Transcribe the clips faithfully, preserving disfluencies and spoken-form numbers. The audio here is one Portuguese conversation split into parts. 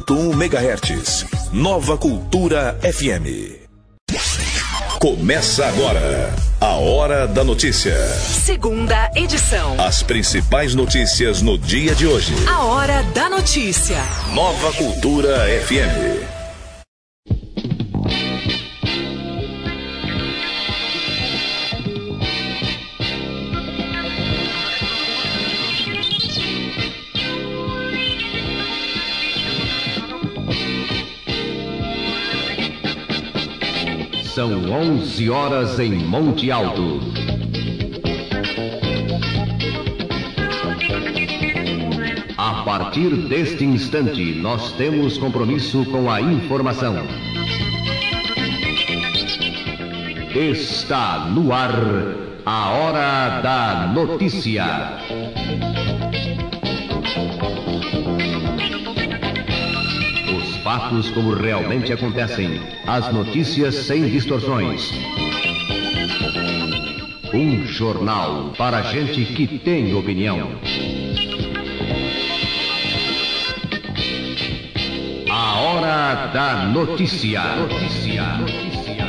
um megahertz. Nova Cultura F M. Começa agora a Hora da Notícia. Segunda edição. As principais notícias no dia de hoje. A Hora da Notícia. Nova Cultura F M. São onze horas em Monte Alto. A partir deste instante, nós temos compromisso com a informação. Está no ar a Hora da Notícia. Fatos como realmente acontecem. As notícias sem distorções. Um jornal para gente que tem opinião. A Hora da Notícia. Notícia. Notícia.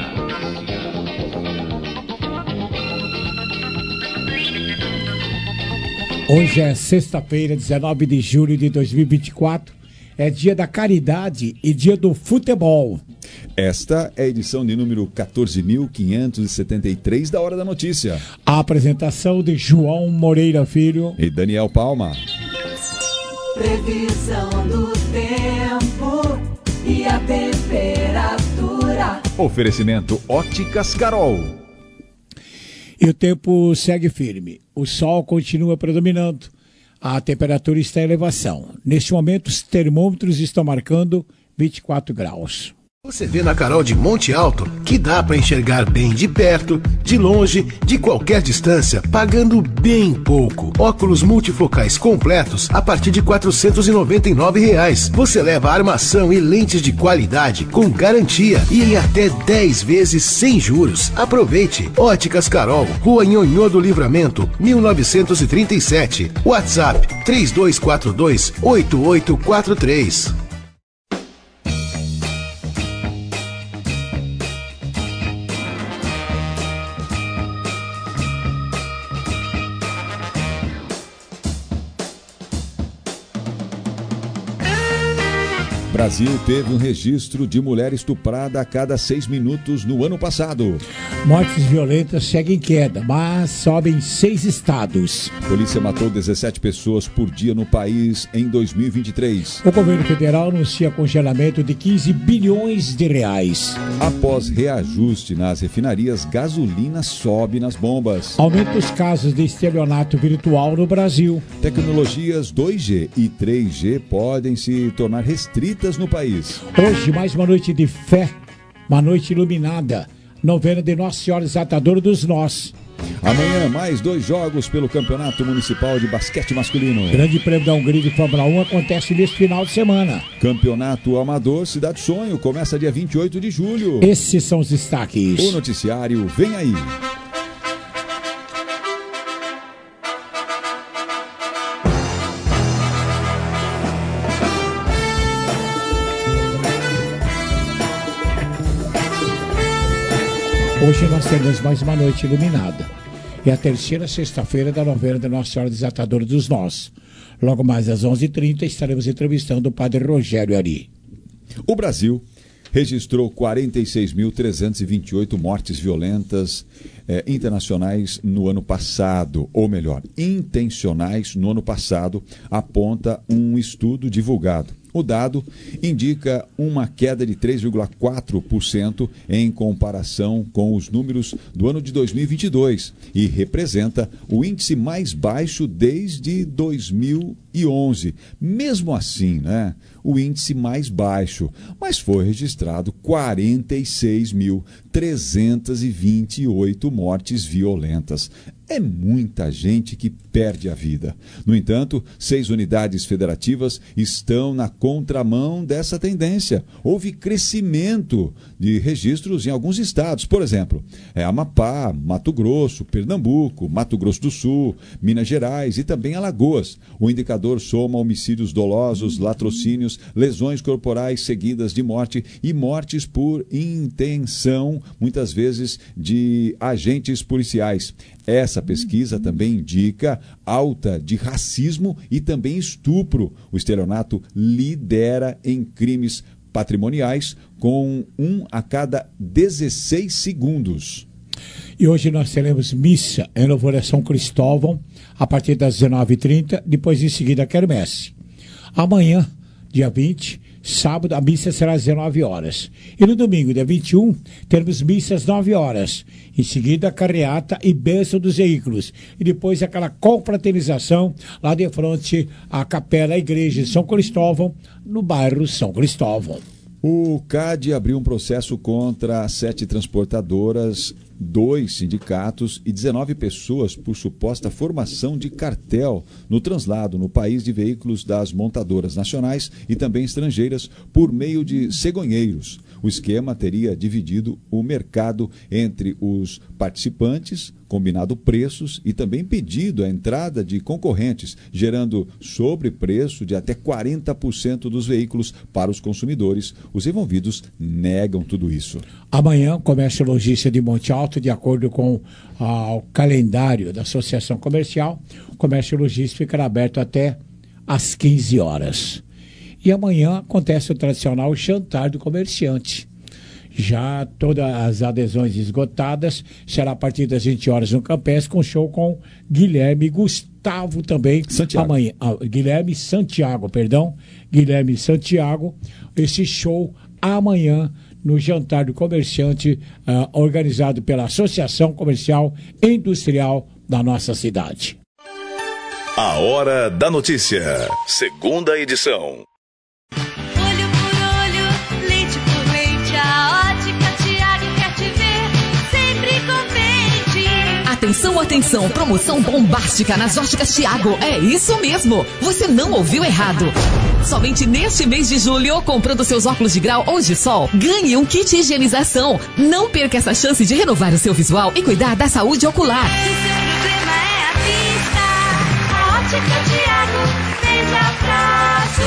Hoje é sexta-feira, dezenove de julho de dois mil e vinte e quatro. É dia da caridade e dia do futebol. Esta é a edição de número quatorze mil quinhentos e setenta e três da Hora da Notícia. A apresentação de João Moreira Filho e Daniel Palma. Previsão do tempo e a temperatura. Oferecimento Óticas Carol. E o tempo segue firme. O sol continua predominando. A temperatura está em elevação. Neste momento, os termômetros estão marcando vinte e quatro graus. Você vê na Carol de Monte Alto que dá para enxergar bem de perto, de longe, de qualquer distância, pagando bem pouco. Óculos multifocais completos a partir de quatrocentos e noventa e nove reais. Você leva armação e lentes de qualidade com garantia e em até dez vezes sem juros. Aproveite! Óticas Carol, Rua Nhonhô do Livramento, mil novecentos e trinta e sete. WhatsApp três dois quatro dois, oito oito quatro três. Brasil teve um registro de mulher estuprada a cada seis minutos no ano passado. Mortes violentas seguem em queda, mas sobem em seis estados. Polícia matou dezessete pessoas por dia no país em dois mil e vinte e três. O governo federal anuncia congelamento de quinze bilhões de reais. Após reajuste nas refinarias, gasolina sobe nas bombas. Aumenta os casos de estelionato virtual no Brasil. Tecnologias dois G e três G podem se tornar restritas no país. Hoje, mais uma noite de fé, uma noite iluminada, novena de Nossa Senhora Desatadora dos Nós. Amanhã, mais dois jogos pelo Campeonato Municipal de Basquete Masculino. Grande Prêmio da Hungria de Fórmula um acontece neste final de semana. Campeonato Amador Cidade Sonho começa dia vinte e oito de julho. Esses são os destaques. O noticiário vem aí. Hoje nós temos mais uma noite iluminada. É a terceira sexta-feira da novena da Nossa Senhora Desatadora dos Nós. Logo mais às onze e trinta estaremos entrevistando o Padre Rogério Ari. O Brasil registrou quarenta e seis mil trezentos e vinte e oito mortes violentas eh, internacionais no ano passado, ou melhor, intencionais no ano passado, aponta um estudo divulgado. O dado indica uma queda de três vírgula quatro por cento em comparação com os números do ano de dois mil e vinte e dois e representa o índice mais baixo desde dois mil e onze. Mesmo assim, né, o índice mais baixo, mas foi registrado quarenta e seis mil trezentos e vinte e oito mortes violentas. É muita gente que perde a vida. No entanto, seis unidades federativas estão na contramão dessa tendência. Houve crescimento de registros em alguns estados. Por exemplo, é Amapá, Mato Grosso, Pernambuco, Mato Grosso do Sul, Minas Gerais e também Alagoas. O indicador soma homicídios dolosos, latrocínios, lesões corporais seguidas de morte e mortes por intenção, muitas vezes, de agentes policiais. Essa pesquisa também indica alta de racismo e também estupro. O estelionato lidera em crimes patrimoniais, com um a cada dezesseis segundos. E hoje nós teremos missa em louvor a São Cristóvão, a partir das dezenove e trinta, depois em seguida a quermesse. Amanhã, dia vinte, sábado, a missa será às dezenove horas. E no domingo, dia vinte e um, teremos missa às nove horas. Em seguida, a carreata e bênção dos veículos. E depois aquela confraternização lá de frente à capela, à igreja de São Cristóvão, no bairro São Cristóvão. O C A D abriu um processo contra sete transportadoras, dois sindicatos e dezenove pessoas por suposta formação de cartel no translado no país de veículos das montadoras nacionais e também estrangeiras por meio de cegonheiros. O esquema teria dividido o mercado entre os participantes, combinado preços e também pedido a entrada de concorrentes, gerando sobrepreço de até quarenta por cento dos veículos para os consumidores. Os envolvidos negam tudo isso. Amanhã, Comércio e Logística de Monte Alto, de acordo com ah, o calendário da Associação Comercial, o Comércio e Logística ficará aberto até às quinze horas. E amanhã acontece o tradicional jantar do comerciante. Já todas as adesões esgotadas, será a partir das vinte horas no Campestre, com show com Guilherme Gustavo também. Santiago. Amanhã, ah, Guilherme Santiago, perdão. Guilherme Santiago. Esse show amanhã no jantar do comerciante, ah, organizado pela Associação Comercial e Industrial da nossa cidade. A Hora da Notícia, segunda edição. Olho por olho, leite por leite, a Ótica Tiago quer te ver sempre contente. Atenção, atenção, promoção bombástica nas Óticas Tiago. É isso mesmo, você não ouviu errado. Somente neste mês de julho, comprando seus óculos de grau ou de sol, ganhe um kit higienização. Não perca essa chance de renovar o seu visual e cuidar da saúde ocular. Se seu problema é a vista, a Ótica Tiago tem abraço.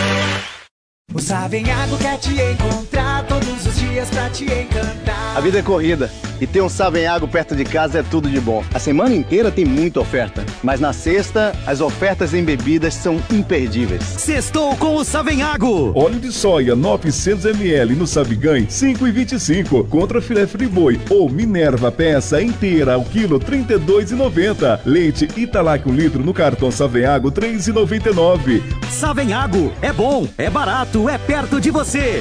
O Savenhago quer te encontrar todos os dias pra te encantar. A vida é corrida e ter um Savenhago perto de casa é tudo de bom. A semana inteira tem muita oferta, mas na sexta, as ofertas em bebidas são imperdíveis. Sextou com o Savenhago. Óleo de soia novecentos mililitros no Sabiganhe cinco reais e vinte e cinco. Contra filé friboi ou Minerva peça inteira ao quilo trinta e dois reais e noventa centavos. Leite Italac um litro no cartão Savenhago três reais e noventa e nove centavos. Savenhago é bom, é barato, é perto de você.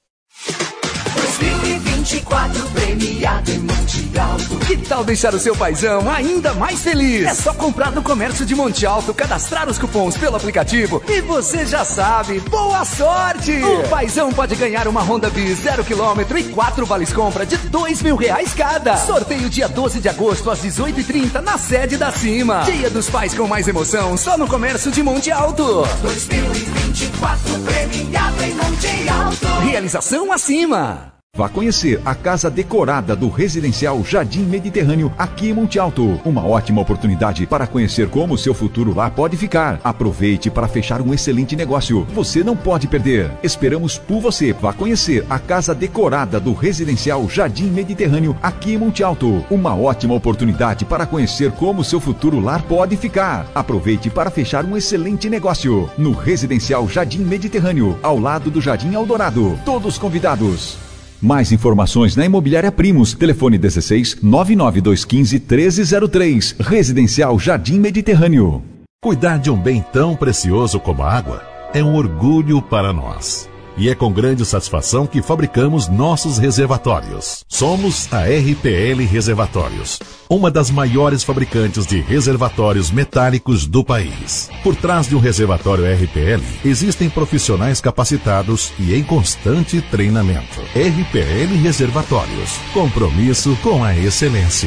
dois mil e vinte e quatro premiado em Monte Alto. Que tal deixar o seu paizão ainda mais feliz? É só comprar no Comércio de Monte Alto, cadastrar os cupons pelo aplicativo e você já sabe, boa sorte! O paizão pode ganhar uma Honda Bis zero quilômetro e quatro vales compra de dois mil reais cada. Sorteio dia doze de agosto às dezoito e trinta na sede da Cima. Dia dos Pais com mais emoção só no Comércio de Monte Alto. dois mil e vinte e quatro premiado em Monte Alto. Realização acima. Vá conhecer a casa decorada do Residencial Jardim Mediterrâneo aqui em Monte Alto. Uma ótima oportunidade para conhecer como o seu futuro lá pode ficar. Aproveite para fechar um excelente negócio. Você não pode perder. Esperamos por você. Vá conhecer a casa decorada do Residencial Jardim Mediterrâneo aqui em Monte Alto. Uma ótima oportunidade para conhecer como o seu futuro lar pode ficar. Aproveite para fechar um excelente negócio. No Residencial Jardim Mediterrâneo, ao lado do Jardim Eldorado. Todos convidados. Mais informações na Imobiliária Primos. Telefone dezesseis, nove nove dois um cinco, treze zero três. Residencial Jardim Mediterrâneo. Cuidar de um bem tão precioso como a água é um orgulho para nós. E é com grande satisfação que fabricamos nossos reservatórios. Somos a R P L Reservatórios, uma das maiores fabricantes de reservatórios metálicos do país. Por trás de um reservatório R P L, existem profissionais capacitados e em constante treinamento. R P L Reservatórios, compromisso com a excelência.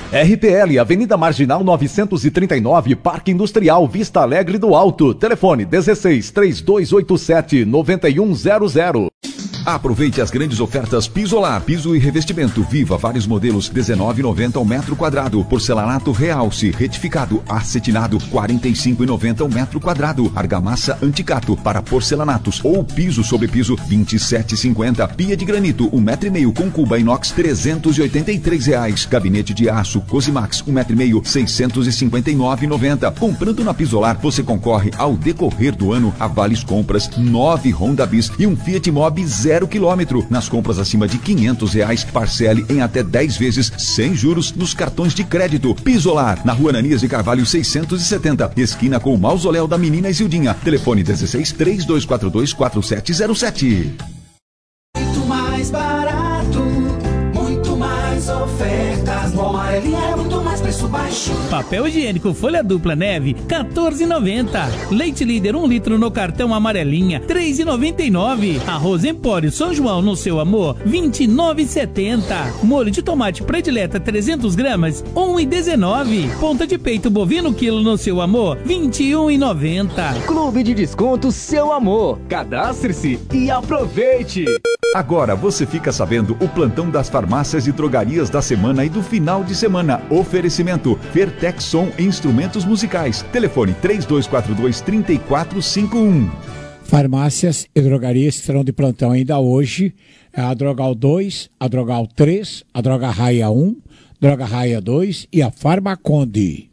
R P L, Avenida Marginal novecentos e trinta e nove, Parque Industrial, Vista Alegre do Alto. Telefone dezesseis, trinta e dois oitenta e sete, noventa e um zero zero. Aproveite as grandes ofertas Pisolar, piso e revestimento Viva, vários modelos, dezenove reais e noventa centavos ao metro quadrado. Porcelanato Realce, retificado, acetinado, quarenta e cinco reais e noventa centavos ao metro quadrado. Argamassa Anticato, para porcelanatos ou piso sobre piso, vinte e sete reais e cinquenta centavos. Pia de granito, um metro e meio com cuba inox, trezentos e oitenta e três reais. Gabinete de aço Cosimax, um metro e meio, seiscentos e cinquenta e nove reais e noventa centavos. Comprando na Pisolar, você concorre ao decorrer do ano a vales compras, nove Honda Bis e um Fiat Mobi zero quilômetro. Nas compras acima de quinhentos reais, parcele em até dez vezes sem juros nos cartões de crédito. Pisolar, na Rua Ananias de Carvalho seiscentos e setenta, esquina com o Mausoléu da Menina Isildinha. Telefone dezesseis, três dois quatro dois, quatro sete zero sete. Muito mais barato, muito mais ofertas. No Amarelinha é muito mais preço baixo. Papel higiênico folha dupla neve, quatorze reais e noventa centavos. Leite Líder um litro no cartão Amarelinha, três reais e noventa e nove centavos. Arroz Empório São João no seu amor, vinte e nove reais e setenta centavos. Molho de tomate predileta trezentas gramas, um real e dezenove centavos. Ponta de peito bovino quilo no seu amor, vinte e um reais e noventa centavos. Clube de Desconto Seu Amor. Cadastre-se e aproveite. Agora você fica sabendo o plantão das farmácias e drogarias da semana e do final de semana. Oferecimento Fertexson Instrumentos Musicais. Telefone três dois quatro dois, três quatro cinco um. Farmácias e drogarias estarão de plantão ainda hoje. A Drogal dois, a Drogal três, a Droga Raia um, Droga Raia dois e a Farmaconde.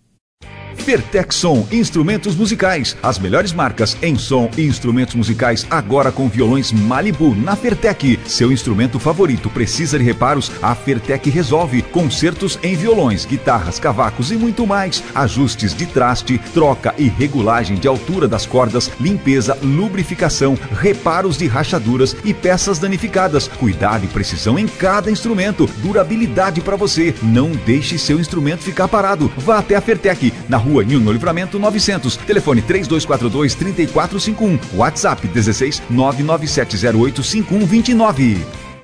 Fertexson Instrumentos Musicais, as melhores marcas em som e instrumentos musicais, agora com violões Malibu na Fertec. Seu instrumento favorito precisa de reparos? A Fertec resolve. Concertos em violões, guitarras, cavacos e muito mais. Ajustes de traste, troca e regulagem de altura das cordas, limpeza, lubrificação, reparos de rachaduras e peças danificadas. Cuidado e precisão em cada instrumento. Durabilidade para você. Não deixe seu instrumento ficar parado. Vá até a Fertec, na Rua Nilno Livramento novecentos. Telefone três dois quatro dois, três quatro cinco um. WhatsApp dezesseis, nove nove sete zero oito, cinco um dois nove.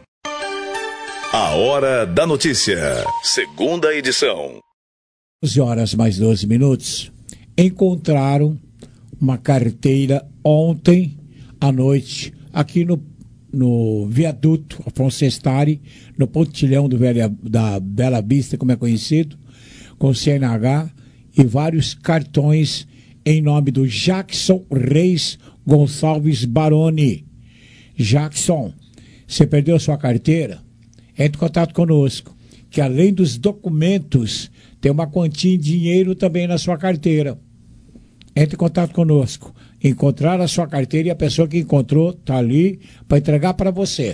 A Hora da Notícia. Segunda edição. doze horas mais doze minutos. Encontraram uma carteira ontem à noite aqui no, no viaduto Afonso Sestari, no pontilhão do Velha, da Bela Vista, como é conhecido, com C N H e vários cartões em nome do Jackson Reis Gonçalves Baroni. Jackson, você perdeu sua carteira? Entre em contato conosco, que além dos documentos, tem uma quantia em dinheiro também na sua carteira. Entre em contato conosco. Encontrar a sua carteira e a pessoa que encontrou está ali para entregar para você.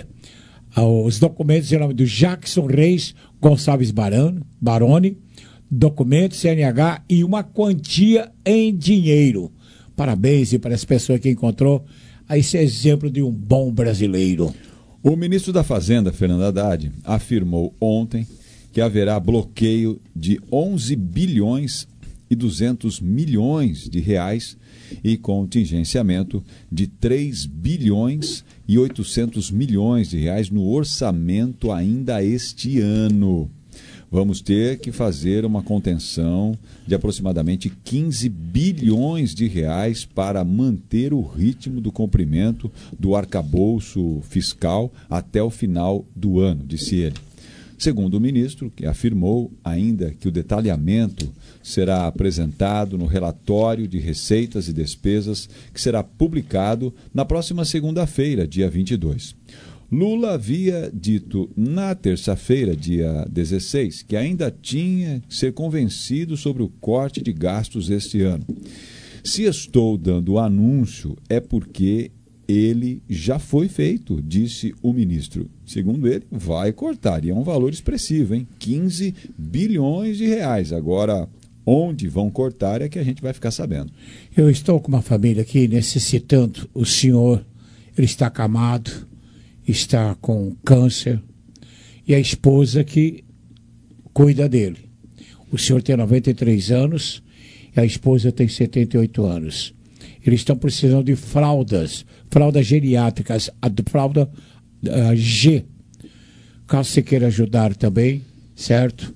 Os documentos em nome do Jackson Reis Gonçalves Baroni, Baroni documento, C N H e uma quantia em dinheiro. Parabéns e para as pessoas que encontrou esse exemplo de um bom brasileiro. O ministro da Fazenda, Fernando Haddad, afirmou ontem que haverá bloqueio de onze bilhões e duzentos milhões de reais e contingenciamento de três bilhões e oitocentos milhões de reais no orçamento ainda este ano. Vamos ter que fazer uma contenção de aproximadamente quinze bilhões de reais para manter o ritmo do cumprimento do arcabouço fiscal até o final do ano, disse ele. Segundo o ministro, que afirmou ainda que o detalhamento será apresentado no relatório de receitas e despesas que será publicado na próxima segunda-feira, dia vinte e dois. Lula havia dito na terça-feira, dia dezesseis, que ainda tinha que ser convencido sobre o corte de gastos este ano. Se estou dando o anúncio, é porque ele já foi feito, disse o ministro. Segundo ele, vai cortar, e é um valor expressivo, hein? quinze bilhões de reais. Agora, onde vão cortar é que a gente vai ficar sabendo. Eu estou com uma família aqui necessitando. O senhor, ele está acamado, está com câncer, e a esposa que cuida dele. O senhor tem noventa e três anos e a esposa tem setenta e oito anos. Eles estão precisando de fraldas, fraldas geriátricas, a fralda uh, G. Caso você queira ajudar também, certo?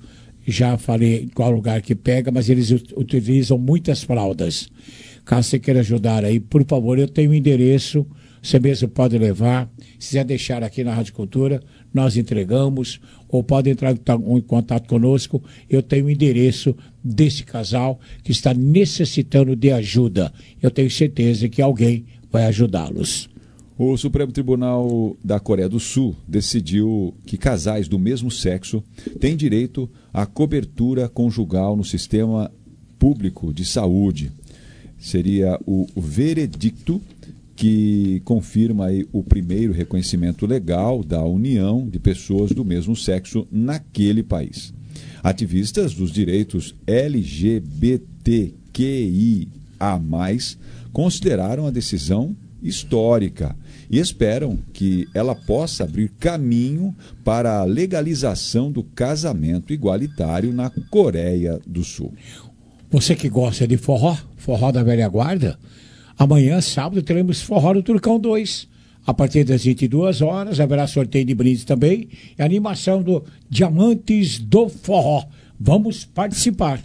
já falei qual lugar que pega, mas eles ut- utilizam muitas fraldas. Caso você queira ajudar aí, por favor, eu tenho o endereço, você mesmo pode levar. Se quiser deixar aqui na Rádio Cultura, nós entregamos, ou pode entrar em contato conosco. Eu tenho o endereço desse casal que está necessitando de ajuda. Eu tenho certeza que alguém vai ajudá-los. O Supremo Tribunal da Coreia do Sul decidiu que casais do mesmo sexo têm direito à cobertura conjugal no sistema público de saúde. Seria o veredicto que confirma aí o primeiro reconhecimento legal da união de pessoas do mesmo sexo naquele país. Ativistas dos direitos L G B T Q I A mais, consideraram a decisão histórica e esperam que ela possa abrir caminho para a legalização do casamento igualitário na Coreia do Sul. Você que gosta de forró, forró da velha guarda, amanhã, sábado, teremos Forró do Turcão dois. A partir das vinte e duas horas, haverá sorteio de brindes também e animação do Diamantes do Forró. Vamos participar.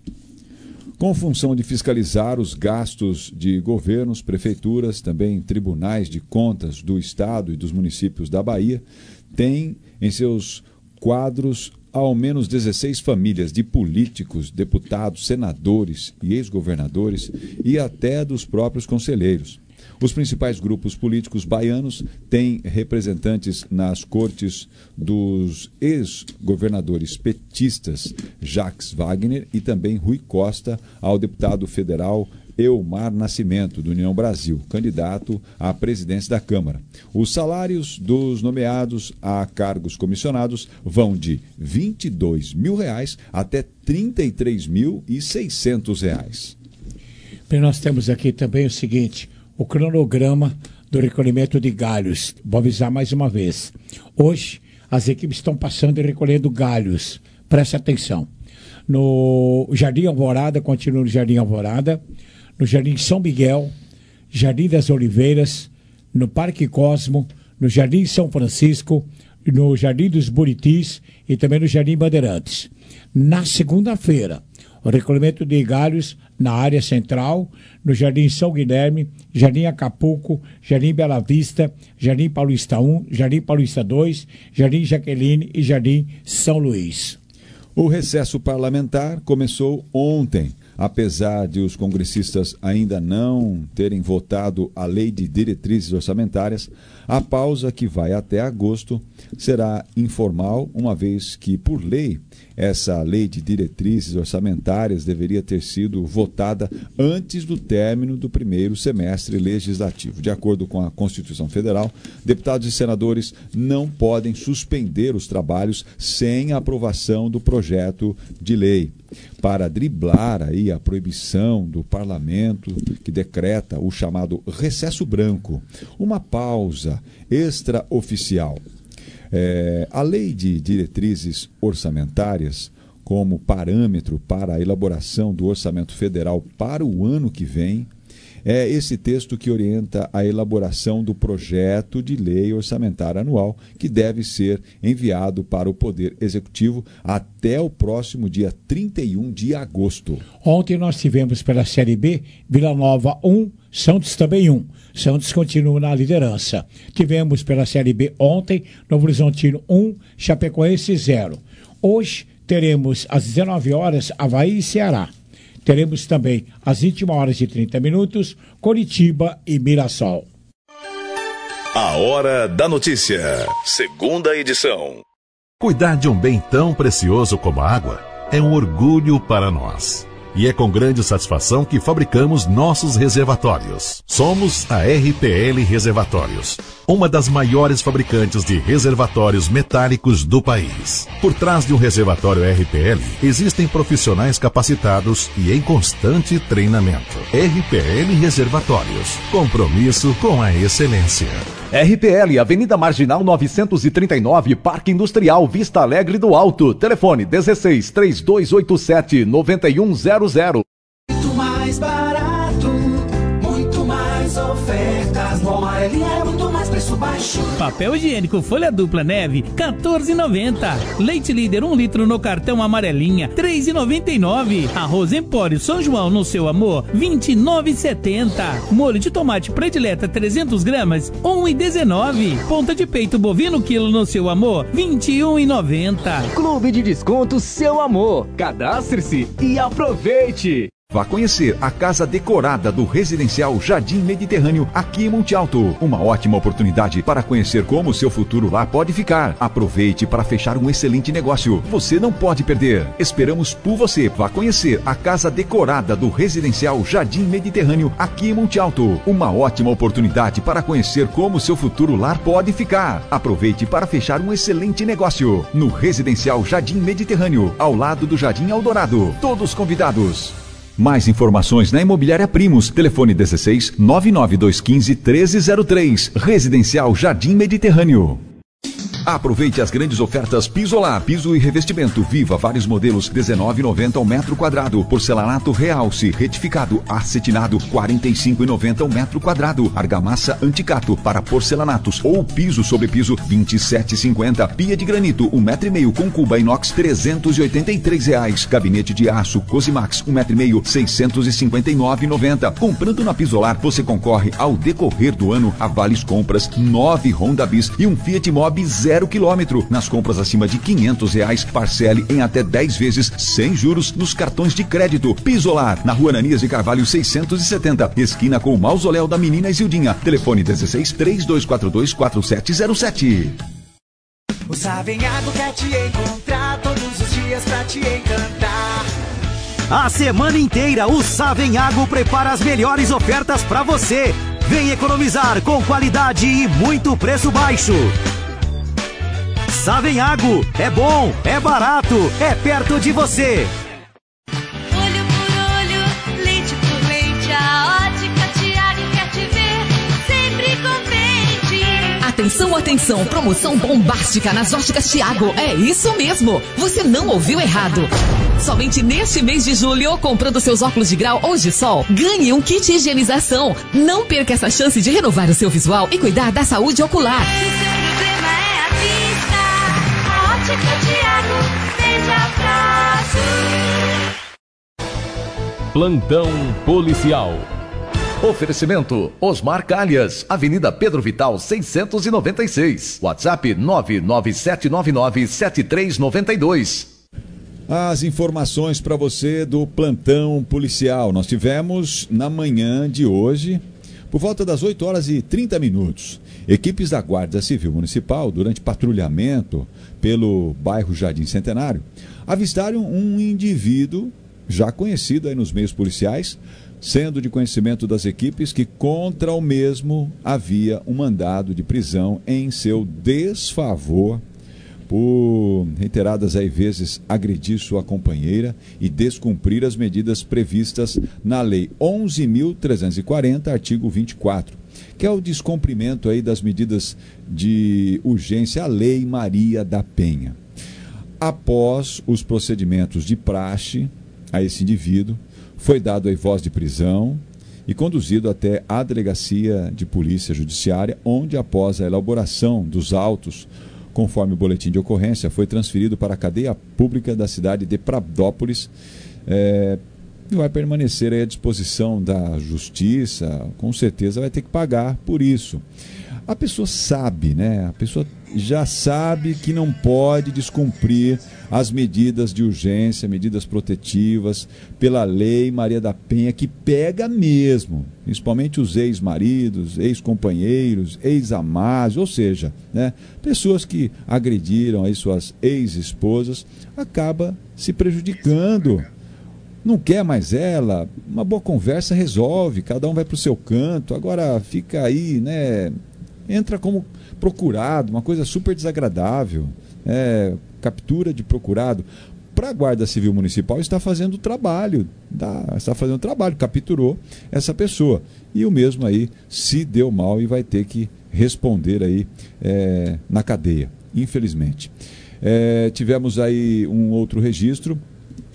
Com função de fiscalizar os gastos de governos, prefeituras, também tribunais de contas do Estado e dos municípios da Bahia, tem em seus quadros ao menos dezesseis famílias de políticos, deputados, senadores e ex-governadores e até dos próprios conselheiros. Os principais grupos políticos baianos têm representantes nas cortes dos ex-governadores petistas Jacques Wagner e também Rui Costa, ao deputado federal Elmar Nascimento, do União Brasil, candidato à presidência da Câmara. Os salários dos nomeados a cargos comissionados vão de vinte e dois mil reais até trinta e três mil e seiscentos reais. Bem, nós temos aqui também o seguinte, o cronograma do recolhimento de galhos. Vou avisar mais uma vez. Hoje, as equipes estão passando e recolhendo galhos. Preste atenção. No Jardim Alvorada, continua no Jardim Alvorada, no Jardim São Miguel, Jardim das Oliveiras, no Parque Cosmo, no Jardim São Francisco, no Jardim dos Buritis e também no Jardim Bandeirantes. Na segunda-feira, o recolhimento de galhos na área central, no Jardim São Guilherme, Jardim Acapulco, Jardim Bela Vista, Jardim Paulista um, Jardim Paulista dois, Jardim Jaqueline e Jardim São Luís. O recesso parlamentar começou ontem. Apesar de os congressistas ainda não terem votado a Lei de Diretrizes Orçamentárias, a pausa, que vai até agosto, será informal, uma vez que, por lei, essa Lei de Diretrizes Orçamentárias deveria ter sido votada antes do término do primeiro semestre legislativo. De acordo com a Constituição Federal, deputados e senadores não podem suspender os trabalhos sem a aprovação do projeto de lei. Para driblar aí a proibição do parlamento que decreta o chamado recesso branco, uma pausa extraoficial. É, a Lei de Diretrizes Orçamentárias, como parâmetro para a elaboração do orçamento federal para o ano que vem, é esse texto que orienta a elaboração do projeto de lei orçamentária anual, que deve ser enviado para o Poder Executivo até o próximo dia trinta e um de agosto. Ontem nós tivemos pela Série B, Vila Nova um, Santos também um. Santos continua na liderança. Tivemos pela Série B ontem, Novo Horizontino um, Chapecoense zero. Hoje teremos às dezenove horas Avaí e Ceará. Teremos também, às vinte e uma horas e trinta minutos, Coritiba e Mirassol. A Hora da Notícia, segunda edição. Cuidar de um bem tão precioso como a água é um orgulho para nós. E é com grande satisfação que fabricamos nossos reservatórios. Somos a R P L Reservatórios, uma das maiores fabricantes de reservatórios metálicos do país. Por trás de um reservatório R P L, existem profissionais capacitados e em constante treinamento. R P L Reservatórios, compromisso com a excelência. R P L, Avenida Marginal novecentos e trinta e nove, Parque Industrial, Vista Alegre do Alto. Telefone dezesseis, três dois oito sete, nove um zero zero. Muito mais barato, muito mais ofertas. No Amarelinha é muito mais preço baixo. Papel higiênico folha dupla neve, quatorze e noventa. Leite Líder um litro no cartão amarelinha, três e noventa e nove. Arroz Empório São João no seu amor, vinte e nove e setenta. Molho de tomate predileta trezentos gramas, um e dezenove. Ponta de peito bovino quilo no seu amor, vinte e um e noventa. Clube de Desconto Seu Amor. Cadastre-se e aproveite. Vá conhecer a casa decorada do Residencial Jardim Mediterrâneo, aqui em Monte Alto. Uma ótima oportunidade para conhecer como o seu futuro lá pode ficar. Aproveite para fechar um excelente negócio. Você não pode perder. Esperamos por você. Vá conhecer a casa decorada do Residencial Jardim Mediterrâneo, aqui em Monte Alto. Uma ótima oportunidade para conhecer como o seu futuro lar pode ficar. Aproveite para fechar um excelente negócio. No Residencial Jardim Mediterrâneo, ao lado do Jardim Eldorado. Todos convidados. Mais informações na Imobiliária Primos. Telefone dezesseis, nove nove dois um cinco, treze zero três. Residencial Jardim Mediterrâneo. Aproveite as grandes ofertas Pisolá, piso e revestimento Viva, vários modelos, dezenove reais e noventa centavos ao metro quadrado. Porcelanato Realce, retificado, acetinado, quarenta e cinco reais e noventa centavos ao metro quadrado. Argamassa Anticato para porcelanatos ou piso sobre piso, vinte e sete reais e cinquenta centavos. Pia de granito, um metro e meio com cuba inox, trezentos e oitenta e três reais. Gabinete de aço Cosimax, um metro e meio, seiscentos e cinquenta e nove reais e noventa centavos. Comprando na Pisolar, você concorre ao decorrer do ano a vales compras, nove Honda Bis e um Fiat Mobi zero quilômetro. Nas compras acima de quinhentos reais, parcele em até dez vezes sem juros nos cartões de crédito. Pisolar, na Rua Ananias de Carvalho seiscentos e setenta, esquina com o Mausoléu da Menina Isildinha. Telefone dezesseis, três dois quatro dois, quatro sete zero sete. O Savenhago quer te encontrar todos os dias pra te encantar. A semana inteira o Savenhago prepara as melhores ofertas pra você. Vem economizar com qualidade e muito preço baixo. Savenhago, é bom, é barato, é perto de você. Olho por olho, leite por leite, a Ótica Tiago quer te ver sempre contente. Atenção, atenção, promoção bombástica nas Óticas Tiago. É isso mesmo, você não ouviu errado. Somente neste mês de julho, comprando seus óculos de grau ou de sol, ganhe um kit higienização. Não perca essa chance de renovar o seu visual e cuidar da saúde ocular. Tiago, seja fácil. Plantão Policial. Oferecimento Osmar Calhas, Avenida Pedro Vital seiscentos e noventa e seis. WhatsApp nove nove sete nove nove sete três nove dois. As informações para você do Plantão Policial. Nós tivemos na manhã de hoje, por volta das oito horas e trinta minutos, equipes da Guarda Civil Municipal, durante patrulhamento pelo bairro Jardim Centenário, avistaram um indivíduo já conhecido aí nos meios policiais, sendo de conhecimento das equipes que contra o mesmo havia um mandado de prisão em seu desfavor por reiteradas aí vezes agredir sua companheira e descumprir as medidas previstas na Lei onze mil trezentos e quarenta, artigo vinte e quatro, que é o descumprimento aí das medidas de urgência, a Lei Maria da Penha. Após os procedimentos de praxe a esse indivíduo, foi dado aí voz de prisão e conduzido até a Delegacia de Polícia Judiciária, onde, após a elaboração dos autos, conforme o boletim de ocorrência, foi transferido para a cadeia pública da cidade de Pradópolis, é, e vai permanecer aí à disposição da justiça. Com certeza vai ter que pagar por isso. A pessoa sabe, né? A pessoa já sabe que não pode descumprir as medidas de urgência, medidas protetivas pela Lei Maria da Penha, que pega mesmo, principalmente os ex-maridos, ex-companheiros, ex-amados, ou seja, né, pessoas que agrediram aí suas ex-esposas, acaba se prejudicando. Não quer mais ela, uma boa conversa resolve, cada um vai para o seu canto, agora fica aí, né, entra como procurado, uma coisa super desagradável, é, captura de procurado. Para a Guarda Civil Municipal está fazendo o trabalho, tá, está fazendo o trabalho, capturou essa pessoa. E o mesmo aí se deu mal e vai ter que responder aí é, na cadeia, infelizmente. É, tivemos aí um outro registro.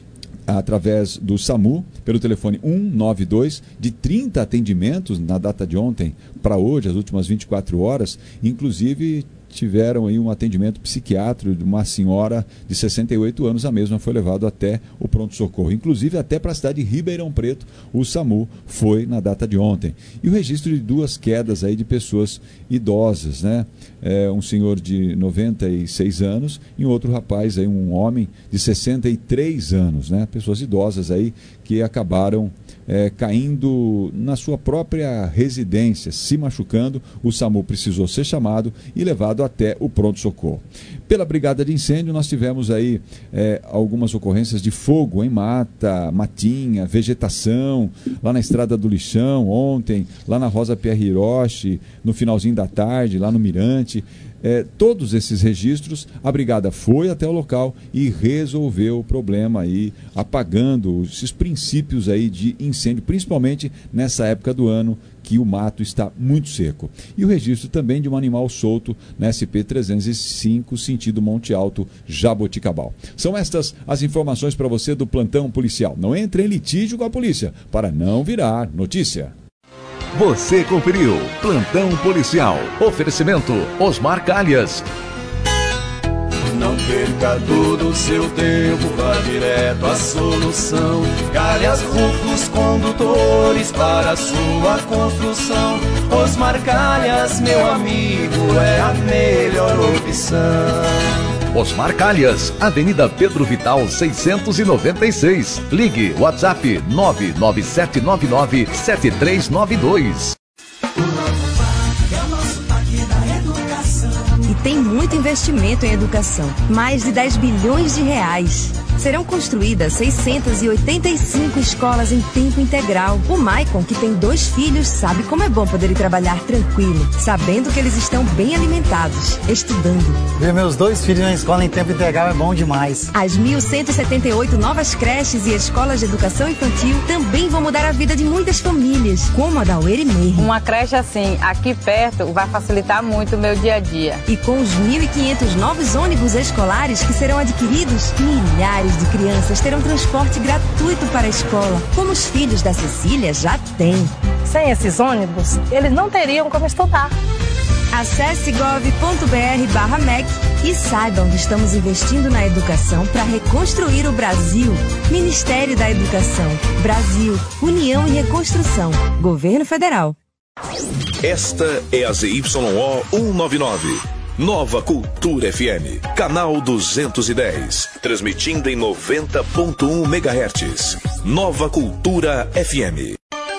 através do SAMU, pelo telefone um nove dois, de trinta atendimentos na data de ontem para hoje, as últimas vinte e quatro horas, inclusive tiveram aí um atendimento psiquiátrico de uma senhora de sessenta e oito anos, a mesma foi levado até o pronto-socorro, inclusive até para a cidade de Ribeirão Preto, o SAMU foi na data de ontem. E o registro de duas quedas aí de pessoas idosas, né? É, um senhor de noventa e seis anos e um outro rapaz aí, um homem de sessenta e três anos, né? Pessoas idosas aí que acabaram É, caindo na sua própria residência, se machucando. O SAMU precisou ser chamado e levado até o pronto-socorro. Pela Brigada de Incêndio, nós tivemos aí é, algumas ocorrências de fogo em mata, matinha, vegetação, lá na Estrada do Lixão ontem, lá na Rosa Pierre Hiroshi, no finalzinho da tarde, lá no Mirante. É, todos esses registros, a Brigada foi até o local e resolveu o problema aí, apagando esses princípios aí de incêndio, principalmente nessa época do ano que o mato está muito seco. E o registro também de um animal solto na S P trezentos e cinco, sentido Monte Alto, Jaboticabal. São estas as informações para você do plantão policial. Não entre em litígio com a polícia, para não virar notícia. Você conferiu Plantão Policial. Oferecimento Osmar Calhas. Não perca todo o seu tempo, vá direto à solução. Calhas Rufos Condutores para a sua construção. Osmar Calhas, meu amigo, é a melhor opção. Osmar Calhas, Avenida Pedro Vital seiscentos e noventa e seis. Ligue WhatsApp nove nove sete nove nove sete três nove dois. E tem muito investimento em educação, mais de dez bilhões de reais. Serão construídas seiscentas e oitenta e cinco escolas em tempo integral. O Maicon, que tem dois filhos, sabe como é bom poder ir trabalhar tranquilo, sabendo que eles estão bem alimentados, estudando. Ver meus dois filhos na escola em tempo integral é bom demais. As mil cento e setenta e oito novas creches e escolas de educação infantil também vão mudar a vida de muitas famílias, como a da Ueri mesmo. Uma creche assim, aqui perto, vai facilitar muito o meu dia a dia. E com os mil e quinhentos novos ônibus escolares que serão adquiridos, milhares de crianças terão transporte gratuito para a escola, como os filhos da Cecília já têm. Sem esses ônibus, eles não teriam como estudar. Acesse gov ponto br barra M E C e saiba onde estamos investindo na educação para reconstruir o Brasil. Ministério da Educação, Brasil, União e Reconstrução, Governo Federal. Esta é a Z Y O cento e noventa e nove. Nova Cultura F M, canal duzentos e dez, transmitindo em noventa ponto um megahertz. Nova Cultura F M.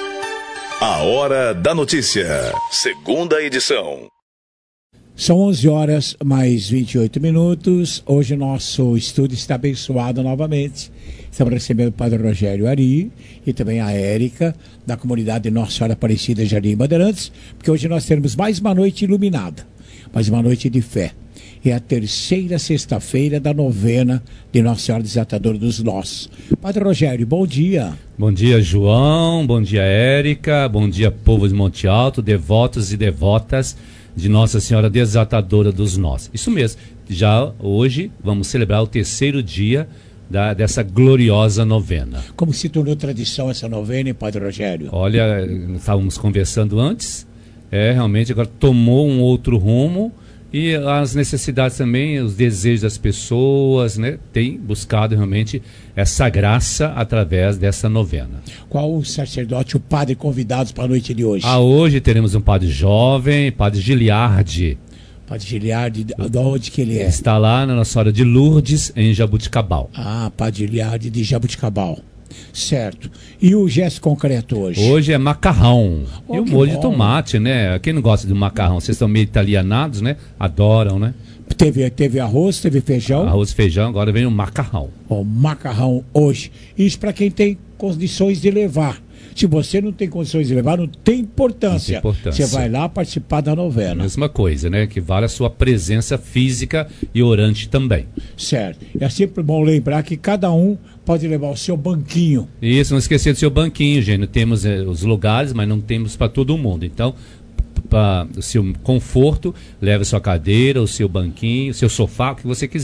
A Hora da Notícia, segunda edição. São onze horas mais vinte e oito minutos. Hoje nosso estúdio está abençoado novamente. Estamos recebendo o Padre Rogério Ari e também a Érica, da comunidade Nossa Senhora Aparecida Jardim Bandeirantes, porque hoje nós teremos mais uma noite iluminada, mais uma noite de fé. É a terceira sexta-feira da novena de Nossa Senhora Desatadora dos Nós. Padre Rogério, bom dia. Bom dia, João. Bom dia, Érica. Bom dia, povo de Monte Alto, devotos e devotas de Nossa Senhora Desatadora dos Nós. Isso mesmo. Já hoje vamos celebrar o terceiro dia da, dessa gloriosa novena. Como se tornou tradição essa novena, hein, Padre Rogério? Olha, estávamos conversando antes, é, realmente agora tomou um outro rumo. E as necessidades também, os desejos das pessoas, né, tem buscado realmente essa graça através dessa novena. Qual o sacerdote, o padre convidados para a noite de hoje? Ah, hoje teremos um padre jovem, padre Giliardi. Padre Giliardi, de onde que ele é? Está lá na Nossa Senhora de Lourdes, em Jabuticabal. Ah, padre Giliardi de Jabuticabal. Certo. E o gesto concreto hoje? Hoje é macarrão. Oh, e o molho bom. de tomate, né? Quem não gosta de macarrão? Vocês são meio italianados, né? Adoram, né? Teve, teve arroz, teve feijão. Arroz e feijão, agora vem o macarrão. O macarrão hoje. Isso para quem tem condições de levar. Se você não tem condições de levar, não tem importância. Não tem importância. Você vai lá participar da novena. Mesma coisa, né? Que vale a sua presença física e orante também. Certo. É sempre bom lembrar que cada um pode levar o seu banquinho. Isso, não esquecer do seu banquinho, gente. Temos eh, os lugares, mas não temos para todo mundo. Então, para o seu conforto, leve a sua cadeira, o seu banquinho, o seu sofá, o que você quiser.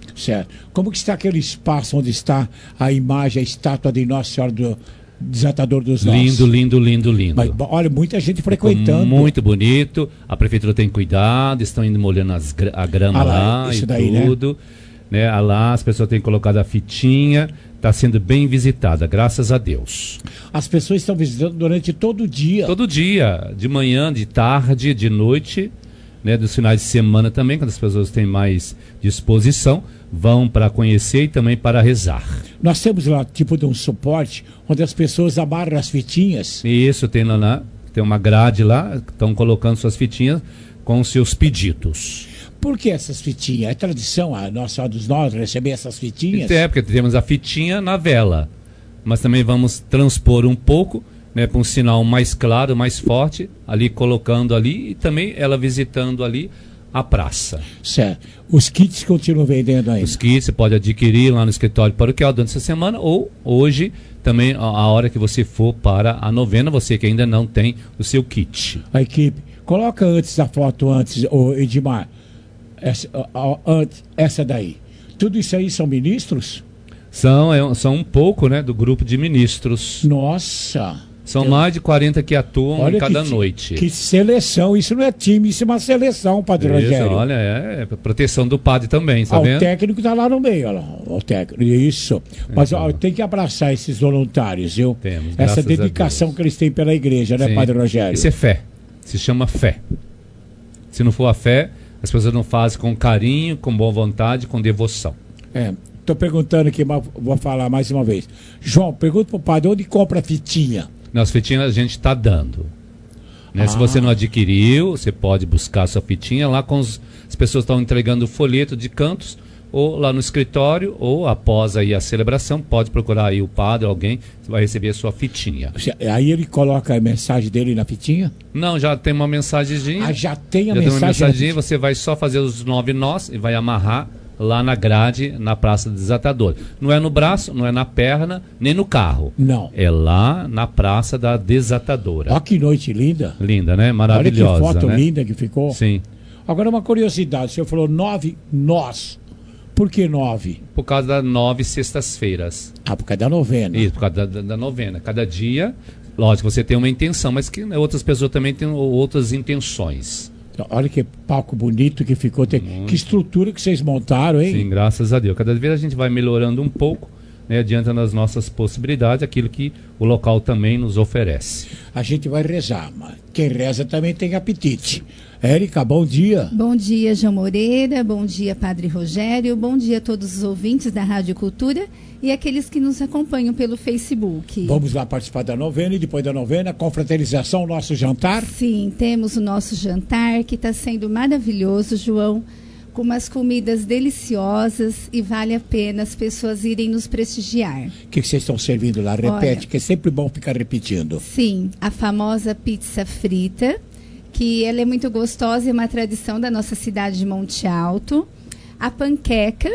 Certo. Como que está aquele espaço onde está a imagem, a estátua de Nossa Senhora do Desatador dos Nós? Lindo, lindo, lindo, lindo. Mas, olha, muita gente frequentando. Ficou muito bonito. A prefeitura tem cuidado, estão indo molhando as, gra- a grama Ah lá, lá isso e daí, tudo. Né? Ah lá, as pessoas têm colocado a fitinha. Está sendo bem visitada, graças a Deus. As pessoas estão visitando durante todo o dia. Todo dia, de manhã, de tarde, de noite, né? Dos finais de semana também, quando as pessoas têm mais disposição, vão para conhecer e também para rezar. Nós temos lá tipo de um suporte onde as pessoas amarram as fitinhas. Isso, tem lá, lá tem uma grade lá, estão colocando suas fitinhas com seus pedidos. Por que essas fitinhas? É tradição a Nossa Senhora dos Nós receber essas fitinhas? É, porque temos a fitinha na vela, mas também vamos transpor um pouco, né, para um sinal mais claro, mais forte, ali colocando ali e também ela visitando ali a praça. Certo. Os kits continuam vendendo ainda? Os kits você pode adquirir lá no escritório paroquial durante essa semana ou hoje também a, a hora que você for para a novena, você que ainda não tem o seu kit. A equipe, coloca antes a foto antes, o Edmar, essa, a, a, antes, essa daí. Tudo isso aí são ministros? São, é, são um pouco, né, do grupo de ministros. Nossa! São Eu... mais de quarenta que atuam olha em cada que, noite. Que seleção, isso não é time, isso é uma seleção, Padre isso, Rogério. Olha, é, é proteção do padre também, tá ah, vendo? O técnico está lá no meio, olha lá, o técnico, isso. Mas então, ó, tem que abraçar esses voluntários, viu? Temos, essa dedicação que eles têm pela igreja, né, Sim. Padre Rogério? Isso é fé, se chama fé. Se não for a fé, as pessoas não fazem com carinho, com boa vontade, com devoção. É, estou perguntando aqui, mas vou falar mais uma vez. João, pergunta para o padre, onde compra a fitinha? Nas fitinhas a gente está dando. Né? Ah. Se você não adquiriu, você pode buscar a sua fitinha lá com os, as pessoas estão entregando o folheto de cantos, ou lá no escritório, ou após aí a celebração, pode procurar aí o padre, alguém, você vai receber a sua fitinha. Aí ele coloca a mensagem dele na fitinha? Não, já tem uma mensagenzinha. Ah, já tem a já mensagem? Tem uma mensagenzinha, você vai só fazer os nove nós e vai amarrar lá na grade, na Praça do Desatador. Não é no braço, não é na perna, nem no carro. Não. É lá na Praça da Desatadora. Olha que noite linda. Linda, né? Maravilhosa. Olha que foto né? linda que ficou. Sim. Agora uma curiosidade, o senhor falou nove nós. Por que nove? Por causa das nove sextas-feiras. Ah, por causa da novena. Isso, por causa da, da, da novena. Cada dia, lógico, você tem uma intenção, mas que né, outras pessoas também têm outras intenções. Olha que palco bonito que ficou. Tem... Que estrutura que vocês montaram, hein? Sim, graças a Deus. Cada vez a gente vai melhorando um pouco, né, adianta nas nossas possibilidades, aquilo que o local também nos oferece. A gente vai rezar, mas quem reza também tem apetite. Érica, bom dia. Bom dia, João Moreira. Bom dia, Padre Rogério. Bom dia a todos os ouvintes da Rádio Cultura e aqueles que nos acompanham pelo Facebook. Vamos lá participar da novena e depois da novena, confraternização, nosso jantar? Sim, temos o nosso jantar que está sendo maravilhoso, João, com umas comidas deliciosas e vale a pena as pessoas irem nos prestigiar. O que vocês estão servindo lá? Repete, Olha, que é sempre bom ficar repetindo. Sim, a famosa pizza frita, que ela é muito gostosa e é uma tradição da nossa cidade de Monte Alto. A panqueca,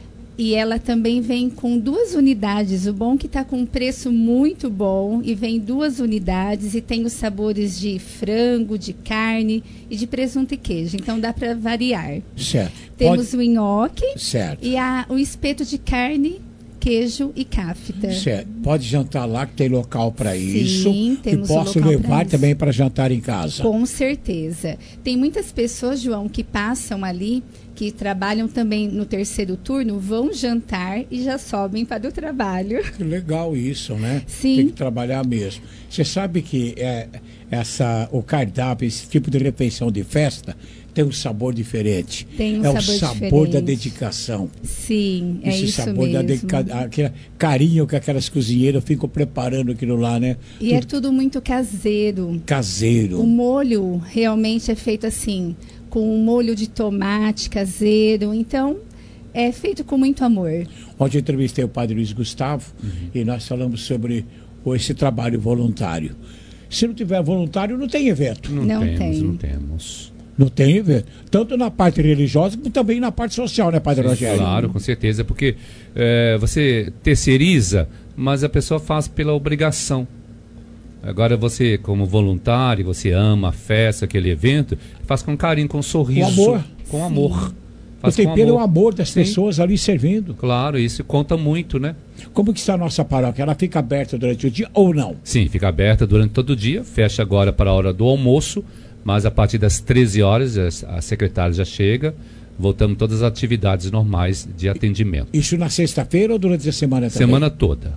e ela também vem com duas unidades. O bom que está com um preço muito bom e vem duas unidades e tem os sabores de frango, de carne e de presunto e queijo. Então dá para variar. Certo. Temos Pode... o nhoque certo. E a, o espeto de carne, queijo e cáfita. Certo. Pode jantar lá que tem local para isso. Sim, temos e posso local levar também para jantar em casa. Com certeza. Tem muitas pessoas, João, que passam ali, que trabalham também no terceiro turno, vão jantar e já sobem para o trabalho. Que legal isso, né? Sim. Tem que trabalhar mesmo. Você sabe que é, essa, o cardápio, esse tipo de refeição de festa, tem um sabor diferente. Tem um é sabor o sabor diferente. da dedicação. Sim, é Esse isso sabor mesmo. da dedica... aquele carinho que aquelas cozinheiras ficam preparando aquilo lá, né? E tudo... é tudo muito caseiro. Caseiro. O molho realmente é feito assim, com um molho de tomate caseiro. Então, é feito com muito amor. Ontem eu entrevistei o padre Luiz Gustavo uhum. e nós falamos sobre esse trabalho voluntário. Se não tiver voluntário, não tem evento. Não, não temos, tem. não temos. Não tem evento. Tanto na parte religiosa, como também na parte social, né, Padre Sim, Rogério? Claro, com certeza. Porque é, você terceiriza, mas a pessoa faz pela obrigação. Agora você, como voluntário, você ama a festa, aquele evento, faz com carinho, com um sorriso. Com amor. Com Sim. amor. O tempero é o amor das Sim. pessoas ali servindo. Claro, isso conta muito, né? Como que está a nossa paróquia? Ela fica aberta durante o dia ou não? Sim, fica aberta durante todo o dia, fecha agora para a hora do almoço, mas a partir das treze horas a secretária já chega, voltamos todas as atividades normais de atendimento. Isso na sexta-feira ou durante a semana também? Semana toda.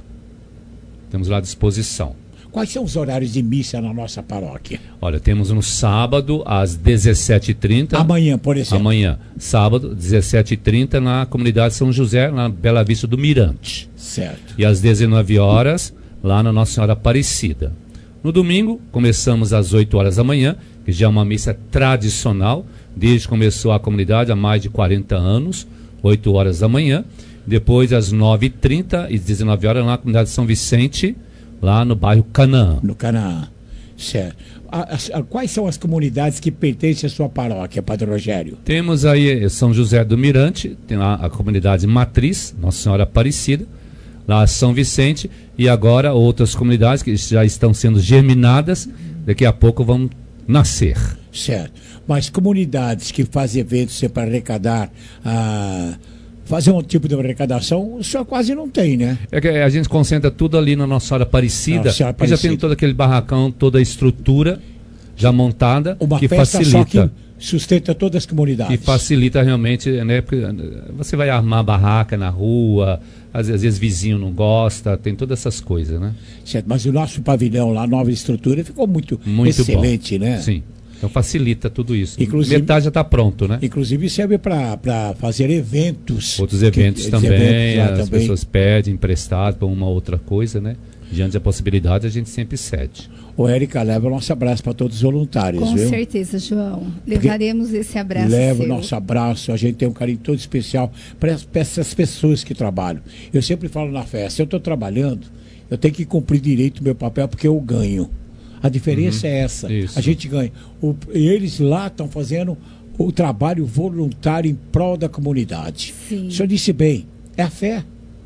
Temos lá à disposição. Quais são os horários de missa na nossa paróquia? Olha, temos no sábado às dezessete e trinta. Amanhã, por exemplo. Amanhã, sábado, dezessete e trinta, na comunidade São José, na Bela Vista do Mirante. Certo. E às dezenove horas, lá na Nossa Senhora Aparecida. No domingo, começamos às oito horas da manhã, que já é uma missa tradicional, desde que começou a comunidade há mais de quarenta anos, oito horas da manhã. Depois, às nove e trinta e dezenove horas, lá na comunidade São Vicente, lá no bairro Canaã. No Canaã, certo. A, a, quais são as comunidades que pertencem à sua paróquia, Padre Rogério? Temos aí São José do Mirante, tem lá a comunidade Matriz, Nossa Senhora Aparecida, lá São Vicente, e agora outras comunidades que já estão sendo germinadas, daqui a pouco vão nascer. Certo. Mas comunidades que fazem eventos para arrecadar a... fazer um tipo de arrecadação, o senhor quase não tem, né? É que a gente concentra tudo ali na Nossa Senhora Aparecida, Nossa Senhora que já Aparecida. tem todo aquele barracão, toda a estrutura já montada, Uma que festa facilita. só que sustenta todas as comunidades. Que facilita realmente, né? Porque você vai armar barraca na rua, às vezes, às vezes vizinho não gosta, tem todas essas coisas, né? Certo, mas o nosso pavilhão lá, nova estrutura, ficou muito, Muito excelente, bom. né? Sim. Então facilita tudo isso. Inclusive- Metade já está pronto, né? Inclusive serve para fazer eventos. Outros eventos Que- também, eventos lá as também. pessoas pedem emprestado para uma outra coisa, né? Diante da possibilidade, a gente sempre cede. O Érica, leva o nosso abraço para todos os voluntários, Com viu? certeza, João. Levaremos esse abraço Leva o seu. nosso abraço, a gente tem um carinho todo especial para essas pessoas que trabalham. Eu sempre falo na festa, se eu estou trabalhando, eu tenho que cumprir direito o meu papel porque eu ganho. A diferença Uhum. é essa, Isso. a gente ganha. O, eles lá estão fazendo o trabalho voluntário em prol da comunidade. Sim. O senhor disse bem, é a fé.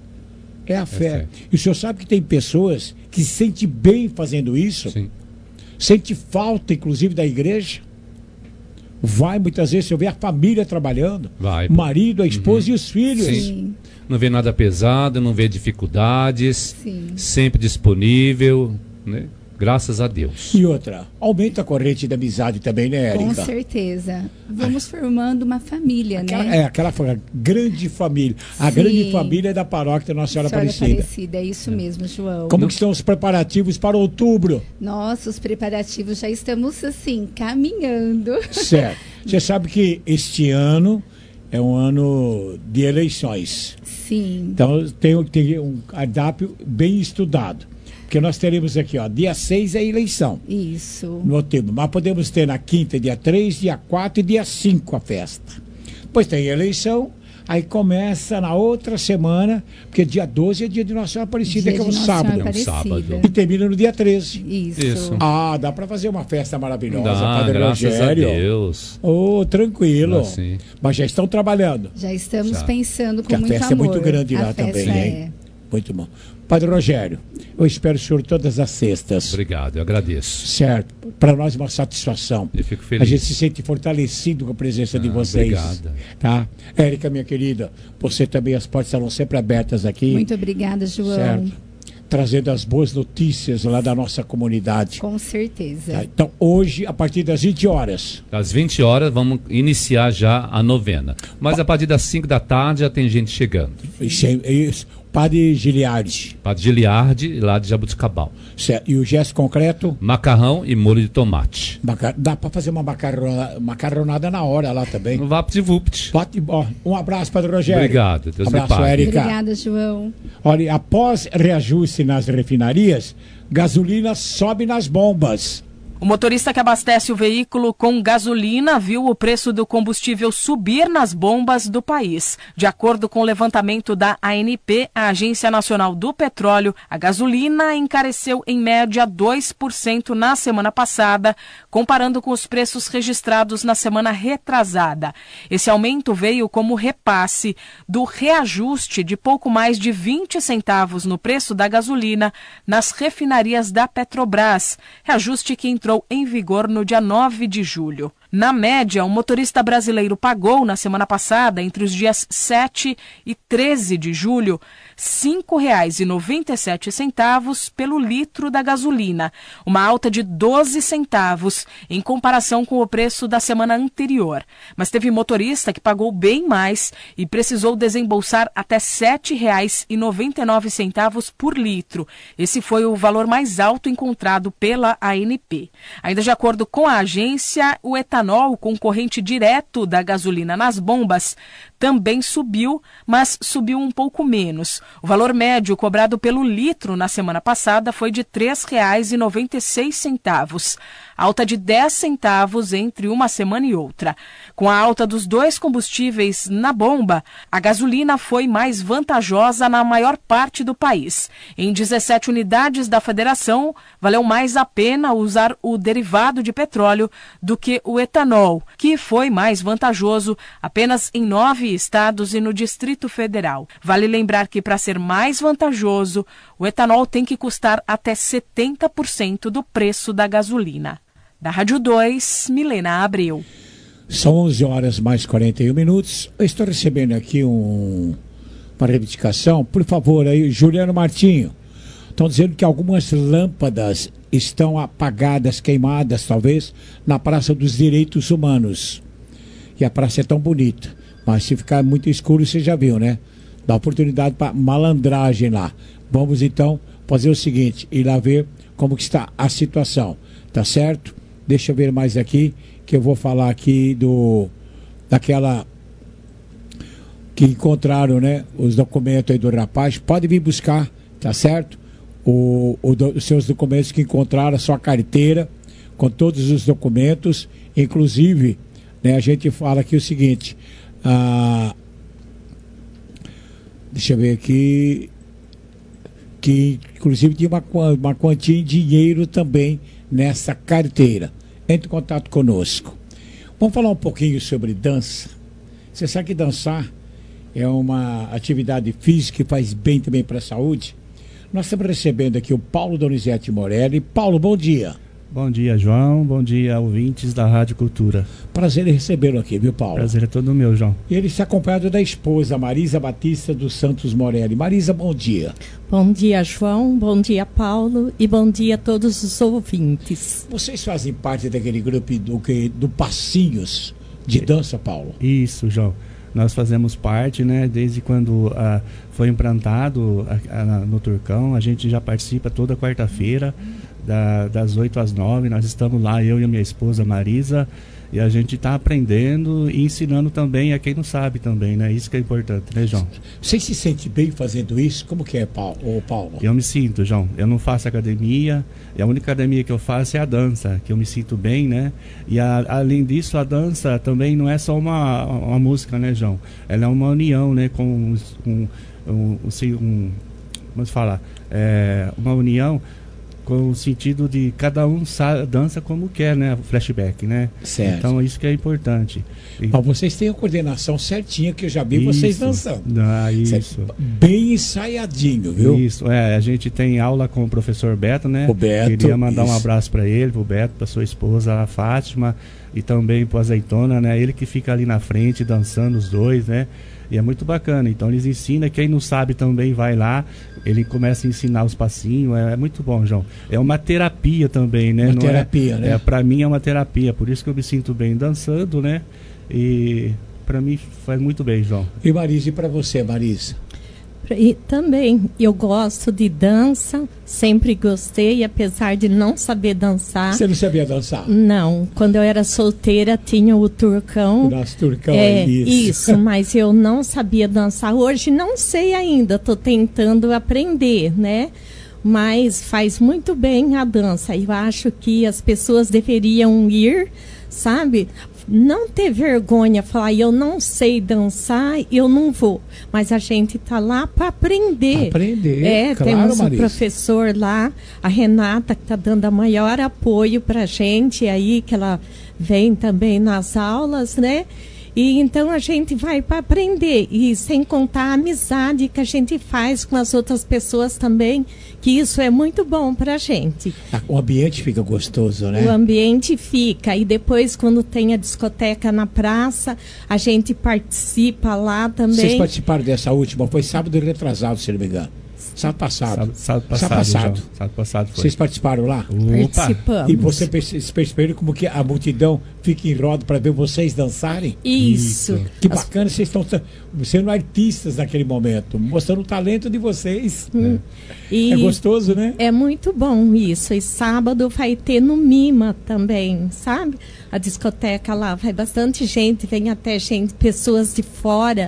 É a fé. fé. E o senhor sabe que tem pessoas que se sentem bem fazendo isso? Sim. Sente falta, inclusive, da igreja. Vai, muitas vezes, você vê a família trabalhando. Vai. O marido, a esposa Uhum. e os filhos. Sim. Não vê nada pesado, não vê dificuldades, Sim. sempre disponível, né? Graças a Deus. E outra, aumenta a corrente da amizade também, né, Com Érica? certeza. Vamos formando uma família, Aquela, né? é, aquela fa- grande família. A Sim. grande família da paróquia da Nossa Senhora Senhora Aparecida. Aparecida, é isso mesmo, João. Como que estão os preparativos para outubro? Nossa, os preparativos já estamos assim, caminhando. Certo. Você sabe que este ano é um ano de eleições. Sim. Então tem, tem um cardápio bem estudado. Porque nós teremos aqui, ó, dia seis é a eleição. Isso. No outubro. Mas podemos ter na quinta, dia três, dia quatro e dia cinco a festa. Depois tem a eleição, aí começa na outra semana, porque dia doze é dia de Nossa Senhora Aparecida, Dia que é um de Nossa sábado. Senhora Aparecida. E termina no dia treze. Isso. Isso. Ah, dá para fazer uma festa maravilhosa, Dá, Padre graças Rogério. a Deus. Oh, tranquilo. Dá sim. Mas já estão trabalhando. Já estamos Já. pensando com Porque a muito festa amor. é muito grande A lá festa também, é. hein? Muito bom. Padre Rogério, eu espero o senhor todas as sextas. Obrigado, eu agradeço. Certo. Para nós é uma satisfação. Eu fico feliz. A gente se sente fortalecido com a presença de Ah, vocês. obrigado. Tá? Érica, minha querida, você também, as portas estarão sempre abertas aqui. Muito obrigada, João. Certo. Trazendo as boas notícias lá da nossa comunidade. Com certeza. Tá? Então, hoje, a partir das vinte horas. Às vinte horas vamos iniciar já a novena. Mas a partir das cinco da tarde já tem gente chegando. Isso, é- é isso. Padre Giliardi. Padre Giliardi, lá de Jabuticabal. Certo. E o gesto concreto? Macarrão e molho de tomate. Maca- Dá para fazer uma macarrona- macarronada na hora lá também. No VaptVupt. Vapt- ó, Um abraço, Padre Rogério. Obrigado, Deus me abraço, pague. Érica. Obrigada, João. Olha, após reajuste nas refinarias, gasolina sobe nas bombas. O motorista que abastece o veículo com gasolina viu o preço do combustível subir nas bombas do país. De acordo com o levantamento da A N P, a Agência Nacional do Petróleo, a gasolina encareceu em média dois por cento na semana passada, comparando com os preços registrados na semana retrasada. Esse aumento veio como repasse do reajuste de pouco mais de vinte centavos no preço da gasolina nas refinarias da Petrobras, reajuste que entrou em vigor no dia nove de julho. Na média, o motorista brasileiro pagou na semana passada, entre os dias sete e treze de julho, cinco reais e noventa e sete centavos pelo litro da gasolina, uma alta de doze centavos em comparação com o preço da semana anterior. Mas teve motorista que pagou bem mais e precisou desembolsar até sete reais e noventa e nove centavos por litro. Esse foi o valor mais alto encontrado pela A N P. Ainda de acordo com a agência, o etanol, concorrente direto da gasolina nas bombas, também subiu, mas subiu um pouco menos. O valor médio cobrado pelo litro na semana passada foi de três reais e noventa e seis centavos, alta de dez centavos entre uma semana e outra. Com a alta dos dois combustíveis na bomba, a gasolina foi mais vantajosa na maior parte do país. Em dezessete unidades da federação, valeu mais a pena usar o derivado de petróleo do que o etanol, que foi mais vantajoso apenas em nove estados e no Distrito Federal. Vale lembrar que, para ser mais vantajoso, o etanol tem que custar até setenta por cento do preço da gasolina. Da Rádio dois, Milena Abreu. São onze horas mais quarenta e um minutos. Eu estou recebendo aqui um, uma reivindicação. Por favor, aí, Juliano Martinho. Estão dizendo que algumas lâmpadas estão apagadas, queimadas, talvez, na Praça dos Direitos Humanos. E a praça é tão bonita. Mas se ficar muito escuro, você já viu, né? Dá oportunidade para malandragem lá. Vamos, então, fazer o seguinte, ir lá ver como que está a situação. Tá certo? Deixa eu ver mais aqui, que eu vou falar aqui do daquela que encontraram, né, os documentos aí do rapaz. Pode vir buscar, tá certo? O, o do, os seus documentos que encontraram, a sua carteira com todos os documentos, inclusive, né, a gente fala aqui o seguinte, ah, deixa eu ver aqui, que inclusive tinha uma, uma quantia em dinheiro também nessa carteira. Entre em contato conosco. Vamos falar um pouquinho sobre dança. Você sabe que dançar é uma atividade física que faz bem também para a saúde? Nós estamos recebendo aqui o Paulo Donizete Morelli. Paulo, bom dia. Bom dia, João. Bom dia, ouvintes da Rádio Cultura. Prazer em recebê-lo aqui, viu, Paulo? Prazer é todo meu, João. E ele está acompanhado da esposa, Marisa Batista dos Santos Morelli. Marisa, bom dia. Bom dia, João. Bom dia, Paulo. E bom dia a todos os ouvintes. Vocês fazem parte daquele grupo do, que, do Passinhos de dança, Paulo? Isso, João. Nós fazemos parte, né, desde quando ah, foi implantado ah, ah, no Turcão. A gente já participa toda quarta-feira, da, das oito às nove. Nós estamos lá, eu e a minha esposa Marisa, e a gente está aprendendo e ensinando também a quem não sabe também, né? Isso que é importante, né, João? Você se sente bem fazendo isso? Como que é, Paulo? Paulo? Eu me sinto, João. Eu não faço academia, e a única academia que eu faço é a dança, que eu me sinto bem, né? E a, além disso, a dança também não é só uma, uma música, né, João? Ela é uma união, né, com um, um, um, um vamos falar, é, uma união com o sentido de cada um dança como quer, né? Flashback, né? Certo. Então isso que é importante. E... Mas vocês têm a coordenação certinha, que eu já vi isso. Vocês dançando. Ah, isso. Bem ensaiadinho, viu? Isso, é. A gente tem aula com o professor Beto, né? O Beto. Queria mandar isso. um abraço para ele, pro Beto, para sua esposa, a Fátima, e também pro Azeitona, né? Ele que fica ali na frente dançando os dois, né? E é muito bacana. Então eles ensinam, quem não sabe também vai lá, ele começa a ensinar os passinhos, é, é muito bom, João. É uma terapia também, né? Uma não terapia, é, né? É, pra mim é uma terapia, por isso que eu me sinto bem dançando, né? E pra mim faz muito bem, João. E Marisa, e pra você, Marisa? E também, eu gosto de dança, sempre gostei, apesar de não saber dançar. Você não sabia dançar? Não, quando eu era solteira tinha o turcão. O nosso turcão, é, é isso. Isso, mas eu não sabia dançar. Hoje não sei ainda, estou tentando aprender, né? Mas faz muito bem a dança. Eu acho que as pessoas deveriam ir, sabe? Não ter vergonha, falar, eu não sei dançar, eu não vou. Mas a gente tá lá para aprender. Aprender, é, claro, temos um Marisa. professor lá, a Renata, que tá dando a maior apoio pra gente aí, que ela vem também nas aulas, né? E então a gente vai para aprender, e sem contar a amizade que a gente faz com as outras pessoas também, que isso é muito bom para a gente. O ambiente fica gostoso, né? O ambiente fica, e depois quando tem a discoteca na praça, a gente participa lá também. Vocês participaram dessa última, foi sábado retrasado, se não me engano. Sábado passado. Sábado, sábado passado. Sábado passado. Já, sábado passado foi. Vocês participaram lá? Participamos. E você percebeu como que a multidão fica em roda para ver vocês dançarem? Isso. Que bacana, vocês estão sendo artistas naquele momento, mostrando o talento de vocês. Hum. É. E é gostoso, né? É muito bom isso. E sábado vai ter no Mima também, sabe? A discoteca lá, vai bastante gente, vem até gente, pessoas de fora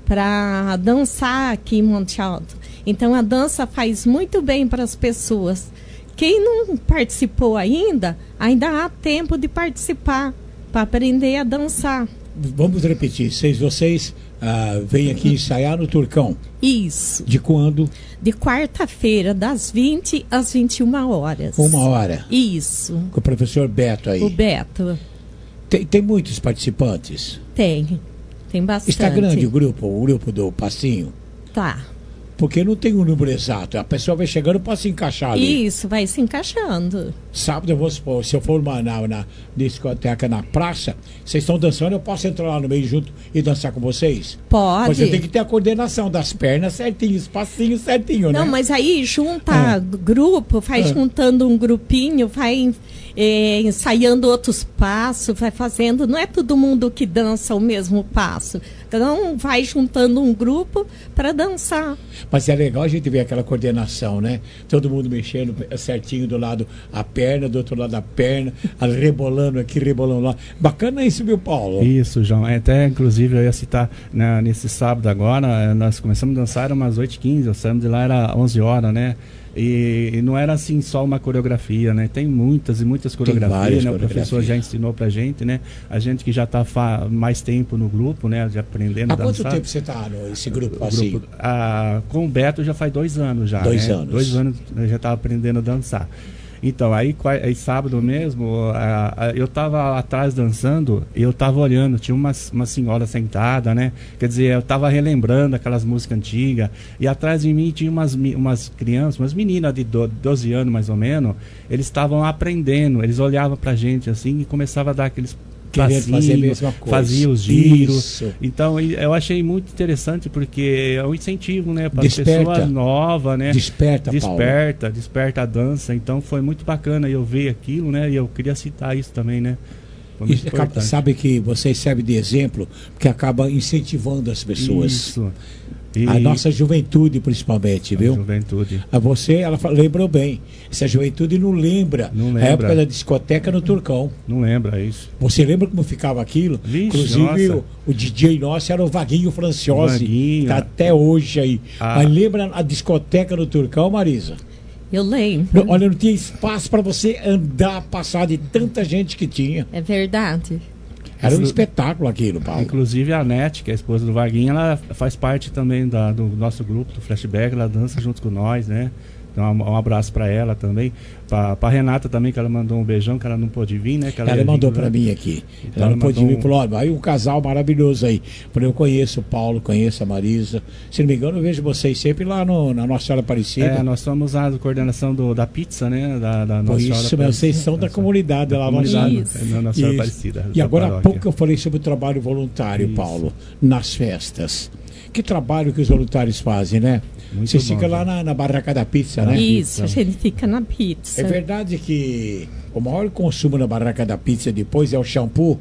para dançar aqui em Monte Alto. Então a dança faz muito bem para as pessoas. Quem não participou ainda, ainda há tempo de participar para aprender a dançar. Vamos repetir, vocês, vocês ah, vêm aqui ensaiar no Turcão. Isso. De quando? De quarta-feira, das vinte às vinte e uma horas. Uma hora. Isso. Com o professor Beto aí. O Beto. Tem, tem muitos participantes? Tem. Tem bastante. Está grande o grupo, o grupo do Passinho? Tá. Porque não tem um número exato. A pessoa vai chegando para se encaixar ali. Isso, vai se encaixando. Sábado, eu vou supor, se eu for na, na, na discoteca na praça, vocês estão dançando, eu posso entrar lá no meio junto e dançar com vocês? Pode. Mas eu tenho que ter a coordenação das pernas certinho, os passinhos certinho, né? Não, mas aí junta Ah. grupo, vai Ah. juntando um grupinho, vai é, ensaiando outros passos, vai fazendo. Não é todo mundo que dança o mesmo passo. Então vai juntando um grupo para dançar. Mas é legal a gente ver aquela coordenação, né? Todo mundo mexendo certinho do lado a perna, do outro lado a perna, rebolando aqui, rebolando lá. Bacana isso, viu, Paulo? Isso, João. Até, inclusive, eu ia citar, né, nesse sábado agora, nós começamos a dançar, era umas oito e quinze, eu saímos de lá, era onze horas, né? E, e não era assim só uma coreografia, né? Tem muitas e muitas coreografias, né? O professor já ensinou pra gente, né? A gente que já está mais tempo no grupo, né? Já aprendendo Há a dançar. quanto tempo você está nesse grupo O assim? grupo, ah, com o Beto já faz dois anos já. Dois né? anos. Dois anos eu já estava aprendendo a dançar. Então, aí, aí sábado mesmo, a, a, eu estava atrás dançando e eu estava olhando, tinha uma, uma senhora sentada, né? Quer dizer, eu estava relembrando aquelas músicas antigas, e atrás de mim tinha umas, umas crianças, umas meninas de doze anos mais ou menos, eles estavam aprendendo, eles olhavam pra gente assim e começavam a dar aqueles Querendo fazer a mesma coisa. Fazia os giros. Isso. Então, eu achei muito interessante porque é um incentivo, né, para Desperta. pessoas novas, né? Desperta, desperta, Paulo. desperta a dança. Então, foi muito bacana eu ver aquilo, né? E eu queria citar isso também, né? Foi muito E acaba- importante. sabe que vocês servem de exemplo, porque acaba incentivando as pessoas. Isso. E- A nossa juventude, principalmente, viu? Juventude. A você, ela fa- lembrou bem. Essa juventude não lembra, Não a lembra. época da discoteca no Turcão. Não lembra isso. Você lembra como ficava aquilo? Vixe, Inclusive, nossa. o, o D J nosso era o Vaguinho Franciosi. Vaguinho. Tá até hoje aí. Ah. Mas lembra a discoteca no Turcão, Marisa? Eu lembro. Não, olha, não tinha espaço para você andar, passar de tanta gente que tinha. É verdade. Era um Isso- espetáculo aquilo, Paulo. Inclusive a Nete, que é a esposa do Vaguinho, ela faz parte também da- do nosso grupo, do Flashback, ela dança junto com nós, né? Então um, um abraço para ela também, para a Renata também, que ela mandou um beijão, que ela não pôde vir, né? Que Ela, ia mandou vir, para né? mim aqui. Então ela não pôde mandou vir, falou, olha, aí um casal maravilhoso aí. Falei, eu conheço o Paulo, conheço a Marisa. Se não me engano, eu vejo vocês sempre lá no, na Nossa Senhora Aparecida. É, nós somos a coordenação do, da pizza, né? Da, da Por Nossa isso, Senhora mas vocês são da comunidade lá, Nossa comunidade, Senhora. é, na Nossa Senhora Isso. Aparecida. E da agora há paróquia. pouco eu falei sobre o trabalho voluntário, Isso. Paulo, nas festas. Que trabalho que os voluntários fazem, né? Muito Vocês bom, ficam lá né? na, na barraca da pizza, né? Isso, a gente fica na pizza. É verdade que o maior consumo na barraca da pizza depois é o shampoo?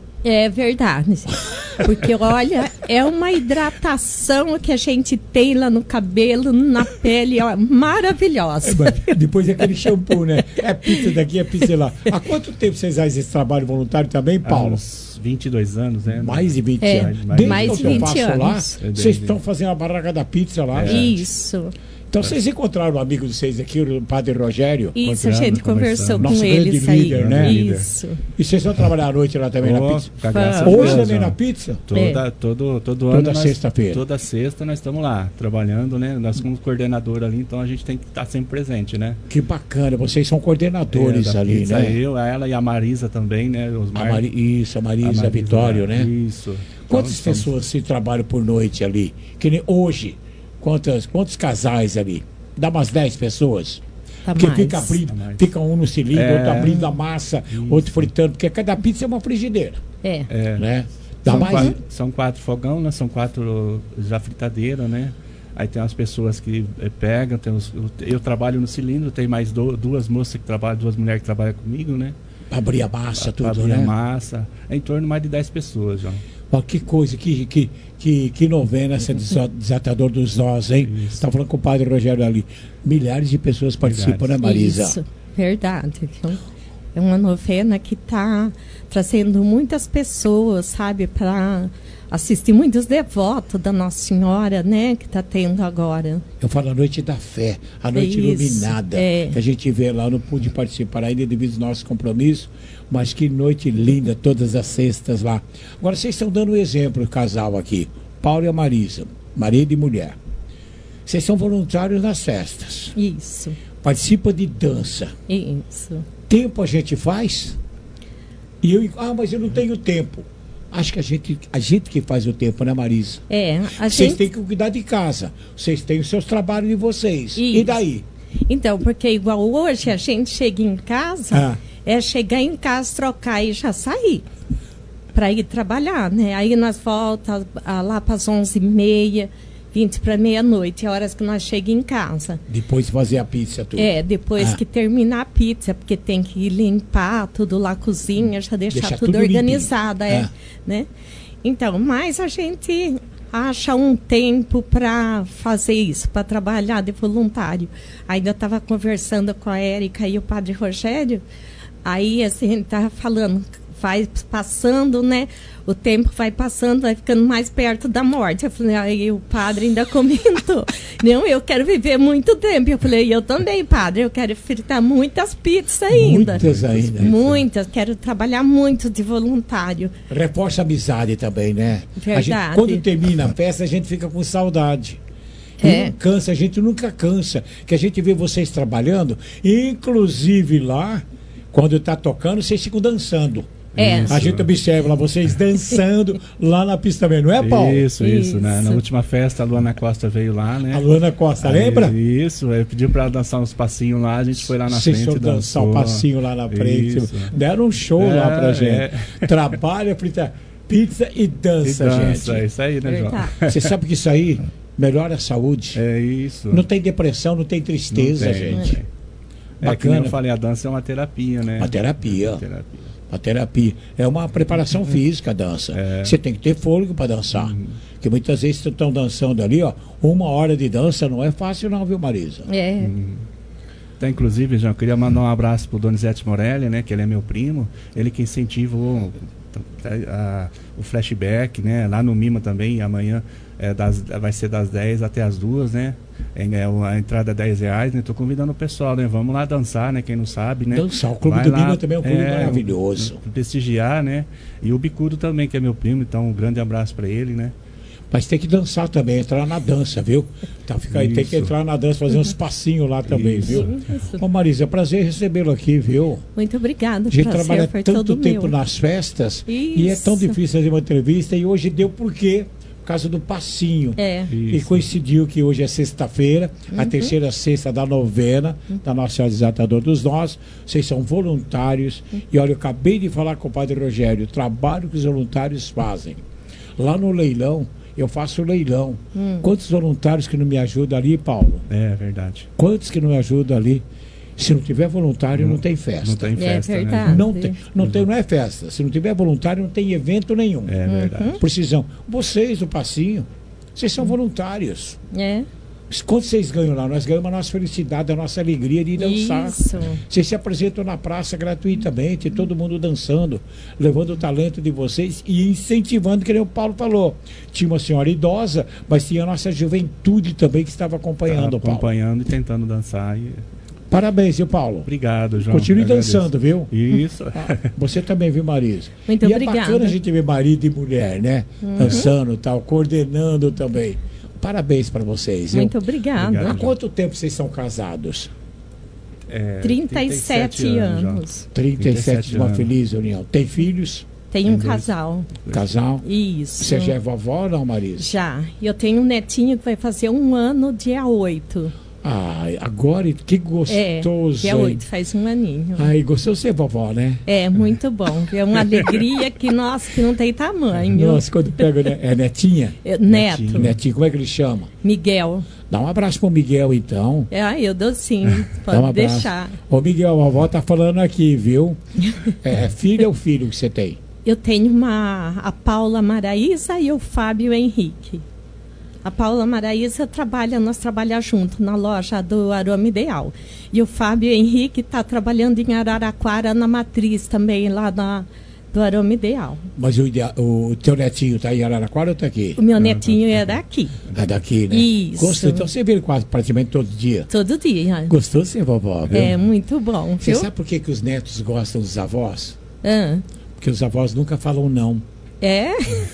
É verdade. Porque, olha, é uma hidratação que a gente tem lá no cabelo, na pele, ó, maravilhosa. É, mas depois é aquele shampoo, né? É pizza daqui, é pizza lá. Há quanto tempo vocês fazem esse trabalho voluntário também, Há Paulo? uns vinte e dois anos, né? Mais de vinte É, anos. mais- Desde mais que de eu vinte passo lá, anos. É, desde- vocês estão fazendo a barraca da pizza lá. É. gente. Isso. Então vocês encontraram um amigo de vocês aqui, o Padre Rogério? Isso, a gente conversou com Nosso ele, grande aí. líder, né? Isso. E vocês vão trabalhar à noite lá também Oh, na pizza? com a graça Hoje de Deus, também ó. na pizza? Toda, É. todo, todo Toda ano. nós- sexta-feira. Toda sexta nós estamos lá, trabalhando, né? Nós somos coordenador ali, então a gente tem que estar sempre presente, né? Que bacana, vocês são coordenadores É, da ali, pizza, né? Eu, ela e a Marisa também, né? Os A Mari- isso, a Marisa Vitório, né? Isso. Quantas Então, pessoas se trabalham por noite ali? Que nem hoje, quantas, quantos casais ali? Dá umas dez pessoas? Tá porque mais. fica abrindo, fica um no cilindro, É. outro abrindo a massa, outro fritando, porque cada pizza é uma frigideira, É. É. né? Dá São, mais, quatro, né? são quatro fogão, né? São quatro já fritadeiras, né? Aí tem umas pessoas que eh, pegam, tem os, eu, eu trabalho no cilindro, tem mais do, duas moças que trabalham, duas mulheres que trabalham comigo, né? Pra abrir a massa, Pra tudo, abrir né? a massa. É em torno de mais de dez pessoas, João. Ó, que coisa, que, que, que, que novena essa desa- desatador dos nós, hein? Tá falando com o Padre Rogério ali. Milhares de pessoas participam, né, Marisa? Isso, verdade. viu? É uma novena que está trazendo muitas pessoas, sabe, para assistir, muitos devotos da Nossa Senhora, né, que está tendo agora. Eu falo a noite da fé, a noite Isso, iluminada, é. que a gente vê lá. Eu não pude participar ainda devido ao nosso compromisso, mas que noite linda, todas as sextas lá. Agora, vocês estão dando um exemplo, o casal aqui, Paulo e a Marisa, marido e mulher. Vocês são voluntários nas festas. Isso, Participam de dança. isso. Tempo a gente faz? E eu, ah, mas eu não tenho tempo. Acho que a gente, a gente que faz o tempo, né, Marisa? É, a Vocês gente... têm que cuidar de casa. Vocês têm os seus trabalhos de vocês. E Isso. daí? Então, porque igual hoje a gente chega em casa, Ah. é chegar em casa, trocar e já sair para ir trabalhar, né? Aí nós voltamos lá para as onze e meia, vinte para meia-noite, é horas que nós chegamos em casa. Depois de fazer a pizza, tudo. É, depois Ah. que terminar a pizza, porque tem que limpar tudo lá, a cozinha, já deixar Deixar tudo, tudo organizado, é, Ah. né? Então, mas a gente acha um tempo para fazer isso, para trabalhar de voluntário. Ainda estava conversando com a Érica e o Padre Rogério, aí assim, a gente estava falando, vai passando, né? O tempo vai passando, vai ficando mais perto da morte. Eu falei, aí o padre ainda comentou, não, eu quero viver muito tempo. Eu falei, eu também, padre, eu quero fritar muitas pizzas ainda. Muitas ainda. Muitas, quero trabalhar muito de voluntário. Reforça a amizade também, né? A gente, Verdade. quando termina a festa, a gente fica com saudade. E É. não cansa, a gente nunca cansa. Que a gente vê vocês trabalhando, inclusive lá, quando está tocando, vocês ficam dançando. É. A gente observa lá vocês dançando lá na pista também, não é, Paulo? Isso, isso, né? Na última festa a Luana Costa veio lá, né? A Luana Costa, Aí, lembra? Isso, aí pediu pra ela dançar uns passinhos lá, a gente foi lá na Vocês frente foram e dançar dançou. o passinho lá na frente. Isso. Deram um show É, lá pra gente. é. Trabalha, frita pizza e dança, E dança, gente. é isso aí, né, João? Verdade. Você sabe que isso aí melhora a saúde. É isso. Não tem depressão, não tem tristeza, Não tem. gente. É que nem Bacana. eu falei, a dança é uma terapia, né? Uma terapia. Uma terapia. A terapia. É uma preparação física a dança. Você tem que ter fôlego para dançar. Porque muitas vezes vocês estão dançando ali, ó. Uma hora de dança não é fácil, não, viu, Marisa? É. Então, inclusive, João, eu queria mandar um abraço pro Donizete Morelli, né? Que ele é meu primo. Ele que incentivou a- a- o flashback, né? Lá no Mima também, amanhã é, das, vai ser das dez até as duas, né? É, é, a entrada é dez reais, né? Tô convidando o pessoal, né? Vamos lá dançar, né? Quem não sabe, né? Dançar. O Clube Vai do lá, Mima também é um clube maravilhoso. Prestigiar, né? E o Bicudo também, que é meu primo, então um grande abraço para ele, né? Mas tem que dançar também, entrar na dança, viu? Então fica aí, tem que Isso. entrar na dança, fazer uns passinhos lá também, Isso. viu? Isso. Ô Marisa, é prazer recebê-lo aqui, viu? Muito obrigada. A gente prazer trabalha foi tanto todo tempo meu. nas festas e é Isso. tão difícil fazer uma entrevista e hoje deu por quê? Por causa do passinho. É. E Isso. coincidiu que hoje é sexta-feira, a Uhum. terceira sexta da novena da Nossa Senhora Desatador dos Nós. Vocês são voluntários. E olha, eu acabei de falar com o Padre Rogério, o trabalho que os voluntários fazem. Lá no leilão, eu faço leilão. Hum. Quantos voluntários que não me ajudam ali, Paulo? É verdade. Quantos que não me ajudam ali? Se não tiver voluntário, não, tem festa. Não tem festa, É né? verdade. Não tem, não tem, não é festa. Se não tiver voluntário, não tem evento nenhum. É verdade. Uhum. Precisão. Vocês do passinho, vocês são voluntários. É. Quando vocês ganham lá, nós ganhamos a nossa felicidade, a nossa alegria de dançar. Isso. Vocês se apresentam na praça gratuitamente, todo mundo dançando, levando o talento de vocês e incentivando, que nem o Paulo falou. Tinha uma senhora idosa, mas tinha a nossa juventude também que estava acompanhando, Tá acompanhando e tentando dançar. E... Parabéns, viu, Paulo? Obrigado, João. Continue Eu dançando, viu? Isso. Ah, você também, viu, Marisa? Muito e obrigada. é bacana a gente ver marido e mulher, né? Uhum. Dançando e tal, coordenando também. Parabéns para vocês, viu? Muito obrigada. Há quanto tempo vocês são casados? É, trinta e sete anos. trinta e sete de uma feliz união. Tem filhos? Tem um casal. Casal? Isso. Você já é vovó ou não, Marisa? Já. Eu tenho um netinho que vai fazer um ano dia oito. Ah, agora que gostoso. É, dia hein? oito, faz um aninho. Ai, gostou de ser vovó, né? É, muito bom. É uma alegria que, nossa, que não tem tamanho. Nossa, quando pega, né? É netinha? É, neto. Netinho. Netinho, como é que ele chama? Miguel. Dá um abraço pro Miguel, então. É, ah, eu dou sim, Dá um pode abraço. deixar. Ô, Miguel, a vovó tá falando aqui, viu? É filho ou filho que você tem? Eu tenho uma, a Paula Maraísa e o Fábio Henrique. A Paula Maraísa trabalha, nós trabalhamos junto na loja do Aroma Ideal. E o Fábio Henrique está trabalhando em Araraquara, na matriz também, lá na, do Aroma Ideal. Mas o, idea- o teu netinho tá em Araraquara ou tá aqui? O meu netinho é daqui. É daqui, né? Isso. Gostou? Então você vê ele quase praticamente todo dia. Todo dia. Gostou de ser vovó, viu? É muito bom, Você viu? sabe por que, que os netos gostam dos avós? Ah, Porque os avós nunca falam não. é?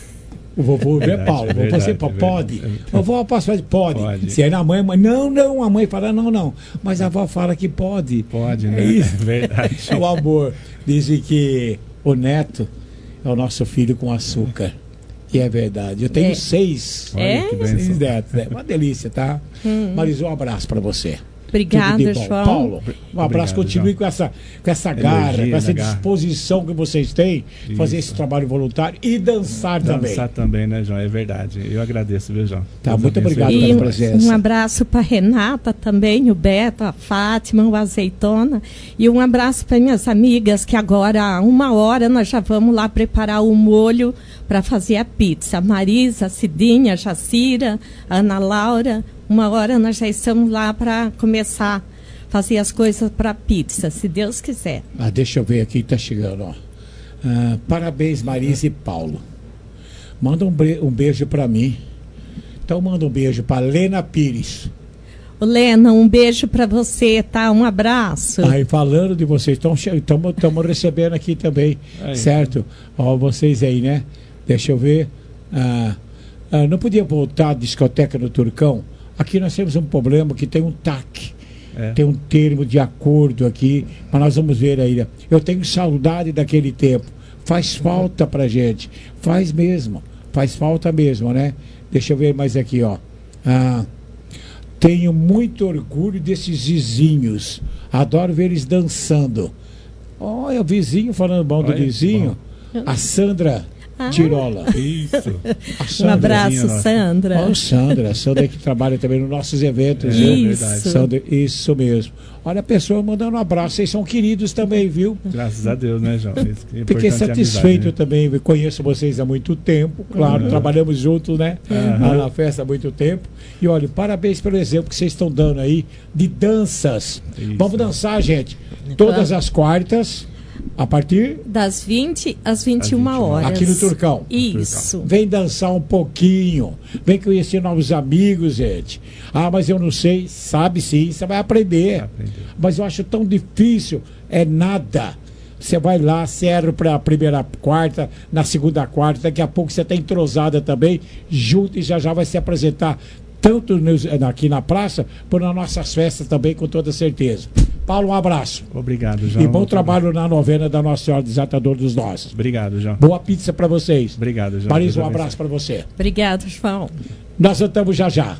O vovô é Verdade, Paulo. é Vovô verdade, você é pode. verdade. Vovó posso fazer? Pode. Pode. Se é na mãe, mãe, não, não, a mãe fala não, não. Mas a avó fala que pode. Pode, né? É isso. É verdade. É o amor. Dizem que o neto é o nosso filho com açúcar. E é verdade. Eu tenho É. seis. É? Olha que Seis bênção. netos. É uma delícia, tá? Hum. Maris, um abraço pra você. Obrigada, Tudo de bom. João. Paulo, um abraço. Obrigado, Continue João. com essa, com essa garra, Energia, com essa garra. disposição que vocês têm de fazer Isso. esse trabalho voluntário e dançar, também. Dançar também, né, João? É verdade. Eu agradeço, viu, João? Tá, Deus muito abençoe. obrigado E pela um, presença. um abraço para Renata também, o Beto, a Fátima, o Azeitona. E um abraço para minhas amigas, que agora, há uma hora, nós já vamos lá preparar o molho para fazer a pizza. A Marisa, a Cidinha, a Jacira, a Ana Laura. Uma hora nós já estamos lá para começar a fazer as coisas para a pizza, se Deus quiser. Ah, deixa eu ver aqui, tá chegando, ó. Ah, parabéns, Marisa e Paulo. Manda um, bre- um beijo pra mim. Então manda um beijo pra Lena Pires. Ô, Lena, um beijo para você, tá? Um abraço. Aí falando de vocês, estamos recebendo aqui também, Aí. certo? Ó, vocês aí, né? Deixa eu ver. Ah, ah, não podia voltar à discoteca no Turcão? Aqui nós temos um problema que tem um T A C. É. Tem um termo de acordo aqui, mas nós vamos ver aí. né? Eu tenho saudade daquele tempo. Faz falta pra gente. Faz mesmo. Faz falta mesmo, né? Deixa eu ver mais aqui, ó. Ah, tenho muito orgulho desses vizinhos. Adoro ver eles dançando. Olha, o vizinho falando bom do Olha que vizinho. A Sandra Ah. Tirola. Isso. A Um Sandra. abraço, nossa. Sandra. Ó, Sandra, Sandra que trabalha também nos nossos eventos, É, viu? verdade. Sandra, isso mesmo. Olha a pessoa mandando um abraço, vocês são queridos também, viu? Graças a Deus, né, João? Isso que é Fiquei importante, a satisfeito amizade, né? também, eu conheço vocês há muito tempo, claro, Uhum. trabalhamos juntos, né? Uhum. Lá na festa há muito tempo. E olha, parabéns pelo exemplo que vocês estão dando aí de danças. Isso. Vamos dançar, gente, todas as quartas, a partir Das vinte às vinte e uma horas. aqui no Turcão. Isso. Vem dançar um pouquinho. Vem conhecer novos amigos, gente. Ah, mas eu não sei. Sabe sim, você vai aprender. Aprender. Mas eu acho tão difícil. É nada. Você vai lá, serve para a primeira quarta, na segunda quarta. Daqui a pouco você está entrosada também. Junto e já já vai se apresentar. Tanto nos- aqui na praça, por nas nossas festas também, com toda certeza. Paulo, um abraço. Obrigado, João. E bom trabalho na novena da Nossa Senhora Desatador dos Nossos. Obrigado, João. Boa pizza para vocês. Obrigado, João. Marisa, um Deus abraço para você. Obrigada, João. Nós voltamos já já.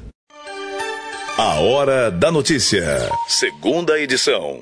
A Hora da Notícia. Segunda edição.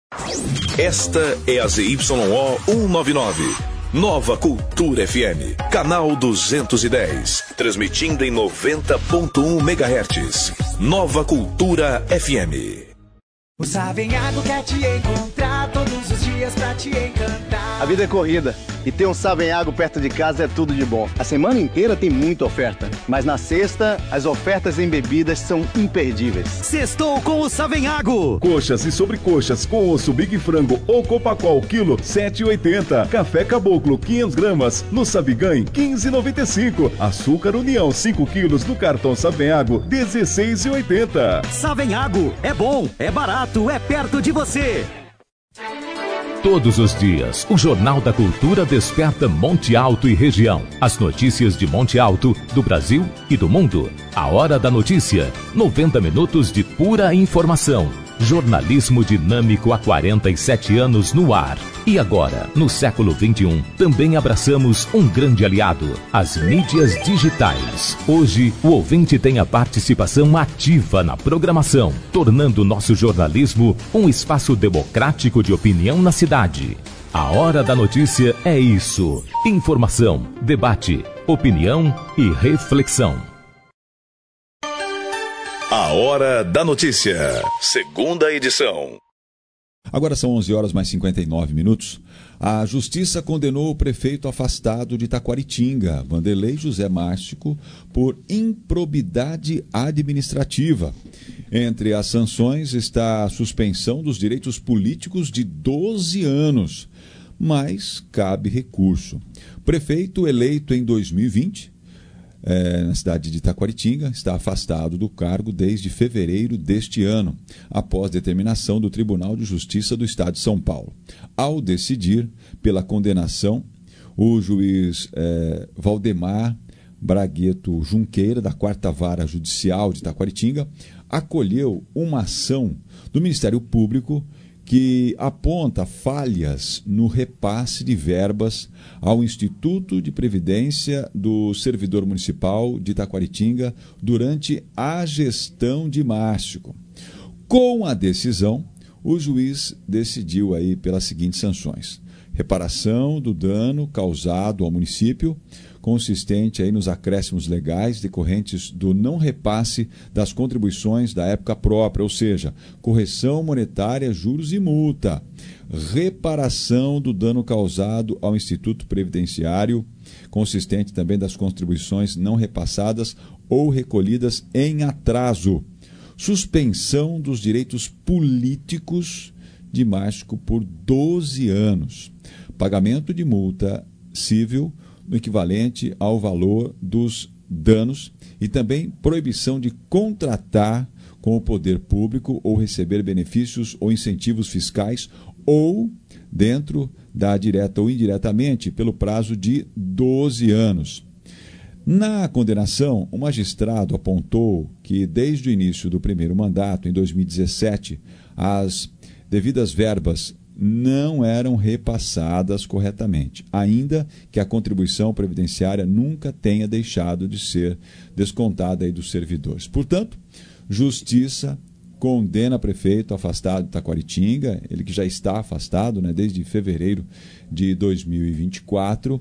Esta é a Z Y O cento e noventa e nove. Nova Cultura F M. Canal duzentos e dez. Transmitindo em noventa ponto um megahertz. Nova Cultura F M. O Savenhago quer te encontrar todos os dias pra te encantar. A vida é corrida e ter um Savenhago perto de casa é tudo de bom. A semana inteira tem muita oferta. Mas na sexta, as ofertas em bebidas são imperdíveis. Sextou com o Savenhago. Coxas e sobrecoxas com osso Big Frango ou Copacol, quilo sete e oitenta. Café Caboclo, quinhentas gramas, no Sabiganhe, quinze e noventa e cinco. Açúcar União, cinco quilos, no cartão Savenhago, dezesseis e oitenta. Savenhago, é bom, é barato, é perto de você. Todos os dias, o Jornal da Cultura desperta Monte Alto e região. As notícias de Monte Alto, do Brasil e do mundo. A Hora da Notícia. noventa minutos de pura informação. Jornalismo dinâmico há quarenta e sete anos no ar. E agora, no século vinte e um, também abraçamos um grande aliado, as mídias digitais. Hoje, o ouvinte tem a participação ativa na programação, tornando nosso jornalismo um espaço democrático de opinião na cidade. A Hora da Notícia é isso: informação, debate, opinião e reflexão. A Hora da Notícia, segunda edição. Agora são onze horas mais cinquenta e nove minutos. A Justiça condenou o prefeito afastado de Taquaritinga, Vanderlei José Márcico, por improbidade administrativa. Entre as sanções está a suspensão dos direitos políticos de doze anos, mas cabe recurso. Prefeito eleito em dois mil e vinte, É, na cidade de Taquaritinga, está afastado do cargo desde fevereiro deste ano, após determinação do Tribunal de Justiça do Estado de São Paulo. Ao decidir pela condenação, o juiz é, Valdemar Bragueto Junqueira, da quarta Vara Judicial de Taquaritinga, acolheu uma ação do Ministério Público que aponta falhas no repasse de verbas ao Instituto de Previdência do Servidor Municipal de Taquaritinga durante a gestão de Márcico. Com a decisão, o juiz decidiu aí pelas seguintes sanções: reparação do dano causado ao município, consistente aí nos acréscimos legais decorrentes do não repasse das contribuições da época própria, ou seja, correção monetária, juros e multa. Reparação do dano causado ao Instituto Previdenciário, consistente também das contribuições não repassadas ou recolhidas em atraso. Suspensão dos direitos políticos de Márcico por doze anos. Pagamento de multa civil no equivalente ao valor dos danos e também proibição de contratar com o poder público ou receber benefícios ou incentivos fiscais ou dentro da direta ou indiretamente pelo prazo de doze anos. Na condenação, o magistrado apontou que desde o início do primeiro mandato, em dois mil e dezessete, as devidas verbas não eram repassadas corretamente, ainda que a contribuição previdenciária nunca tenha deixado de ser descontada aí dos servidores. Portanto, Justiça condena prefeito afastado de Taquaritinga, ele que já está afastado, né, desde fevereiro de dois mil e vinte e quatro,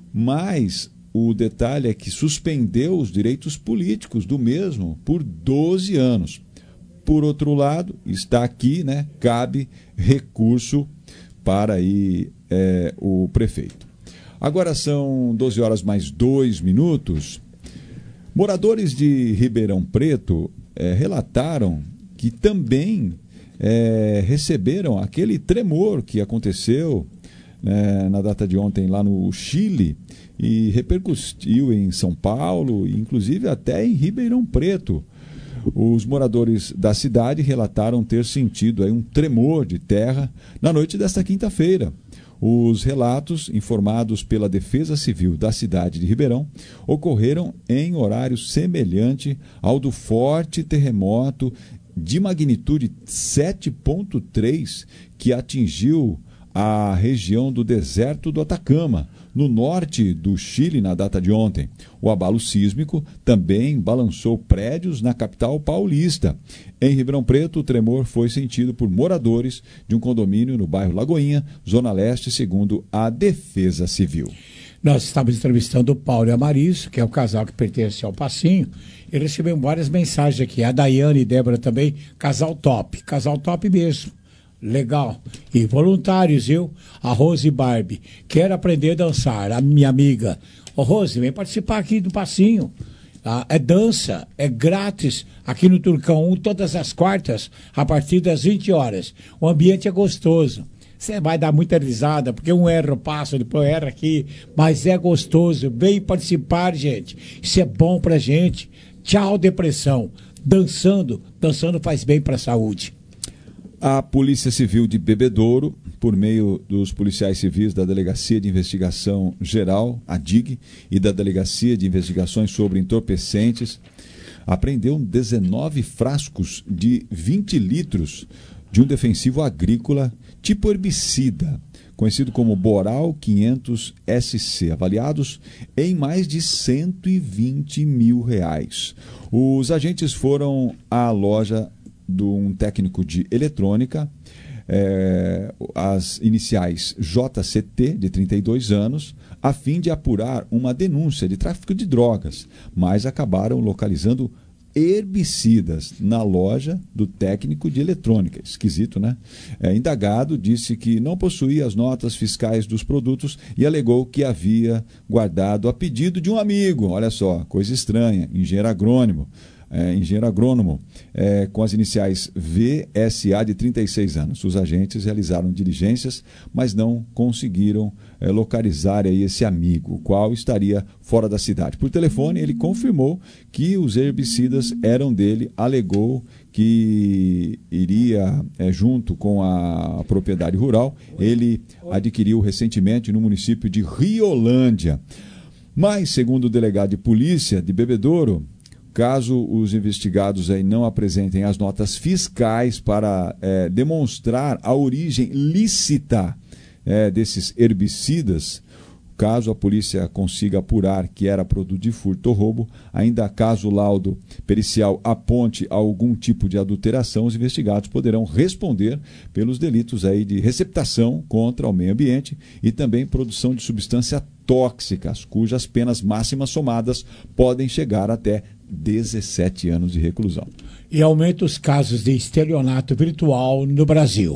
mas o detalhe é que suspendeu os direitos políticos do mesmo por doze anos. Por outro lado, está aqui, né, cabe recurso para aí, é, o prefeito. Agora são doze horas mais dois minutos. Moradores de Ribeirão Preto é, relataram que também é, receberam aquele tremor que aconteceu, né, na data de ontem lá no Chile e repercutiu em São Paulo, inclusive até em Ribeirão Preto. Os moradores da cidade relataram ter sentido aí um tremor de terra na noite desta quinta-feira. Os relatos, informados pela Defesa Civil da cidade de Ribeirão, ocorreram em horário semelhante ao do forte terremoto de magnitude sete ponto três que atingiu a região do deserto do Atacama, no norte do Chile, na data de ontem. O abalo sísmico também balançou prédios na capital paulista. Em Ribeirão Preto, o tremor foi sentido por moradores de um condomínio no bairro Lagoinha, Zona Leste, segundo a Defesa Civil. Nós estamos entrevistando o Paulo e a Marisa, que é o casal que pertence ao Passinho, e recebemos várias mensagens aqui. A Daiane e Débora também, casal top, casal top mesmo. Legal. E voluntários, eu, a Rose Barbie. Quero aprender a dançar, a minha amiga. Ô, Rose, vem participar aqui do Passinho. Tá? É dança, é grátis aqui no Turcão um, todas as quartas, a partir das vinte horas. O ambiente é gostoso. Você vai dar muita risada, porque um erra, passa, depois erra aqui, mas é gostoso. Vem participar, gente. Isso é bom pra gente. Tchau, depressão. Dançando, dançando faz bem pra saúde. A Polícia Civil de Bebedouro, por meio dos policiais civis da Delegacia de Investigação Geral, a D I G, e da Delegacia de Investigações sobre Entorpecentes, apreendeu dezenove frascos de vinte litros de um defensivo agrícola tipo herbicida, conhecido como Boral quinhentos S C, avaliados em mais de cento e vinte mil reais. Os agentes foram à loja de um técnico de eletrônica, é, as iniciais J C T, de trinta e dois anos, a fim de apurar uma denúncia de tráfico de drogas, mas acabaram localizando herbicidas na loja do técnico de eletrônica. Esquisito, né? É, indagado disse que não possuía as notas fiscais dos produtos e alegou que havia guardado a pedido de um amigo. Olha só, coisa estranha, engenheiro agrônomo. É, engenheiro agrônomo, é, com as iniciais V S A, de trinta e seis anos. Os agentes realizaram diligências, mas não conseguiram é, localizar aí esse amigo, o qual estaria fora da cidade. Por telefone, ele confirmou que os herbicidas eram dele, alegou que iria, é, junto com a propriedade rural, ele adquiriu recentemente no município de Riolândia. Mas, segundo o delegado de polícia de Bebedouro, caso os investigados aí não apresentem as notas fiscais para é, demonstrar a origem lícita é, desses herbicidas, caso a polícia consiga apurar que era produto de furto ou roubo, ainda caso o laudo pericial aponte algum tipo de adulteração, os investigados poderão responder pelos delitos aí de receptação contra o meio ambiente e também produção de substâncias tóxicas, cujas penas máximas somadas podem chegar até dezessete anos de reclusão. E aumenta os casos de estelionato virtual no Brasil.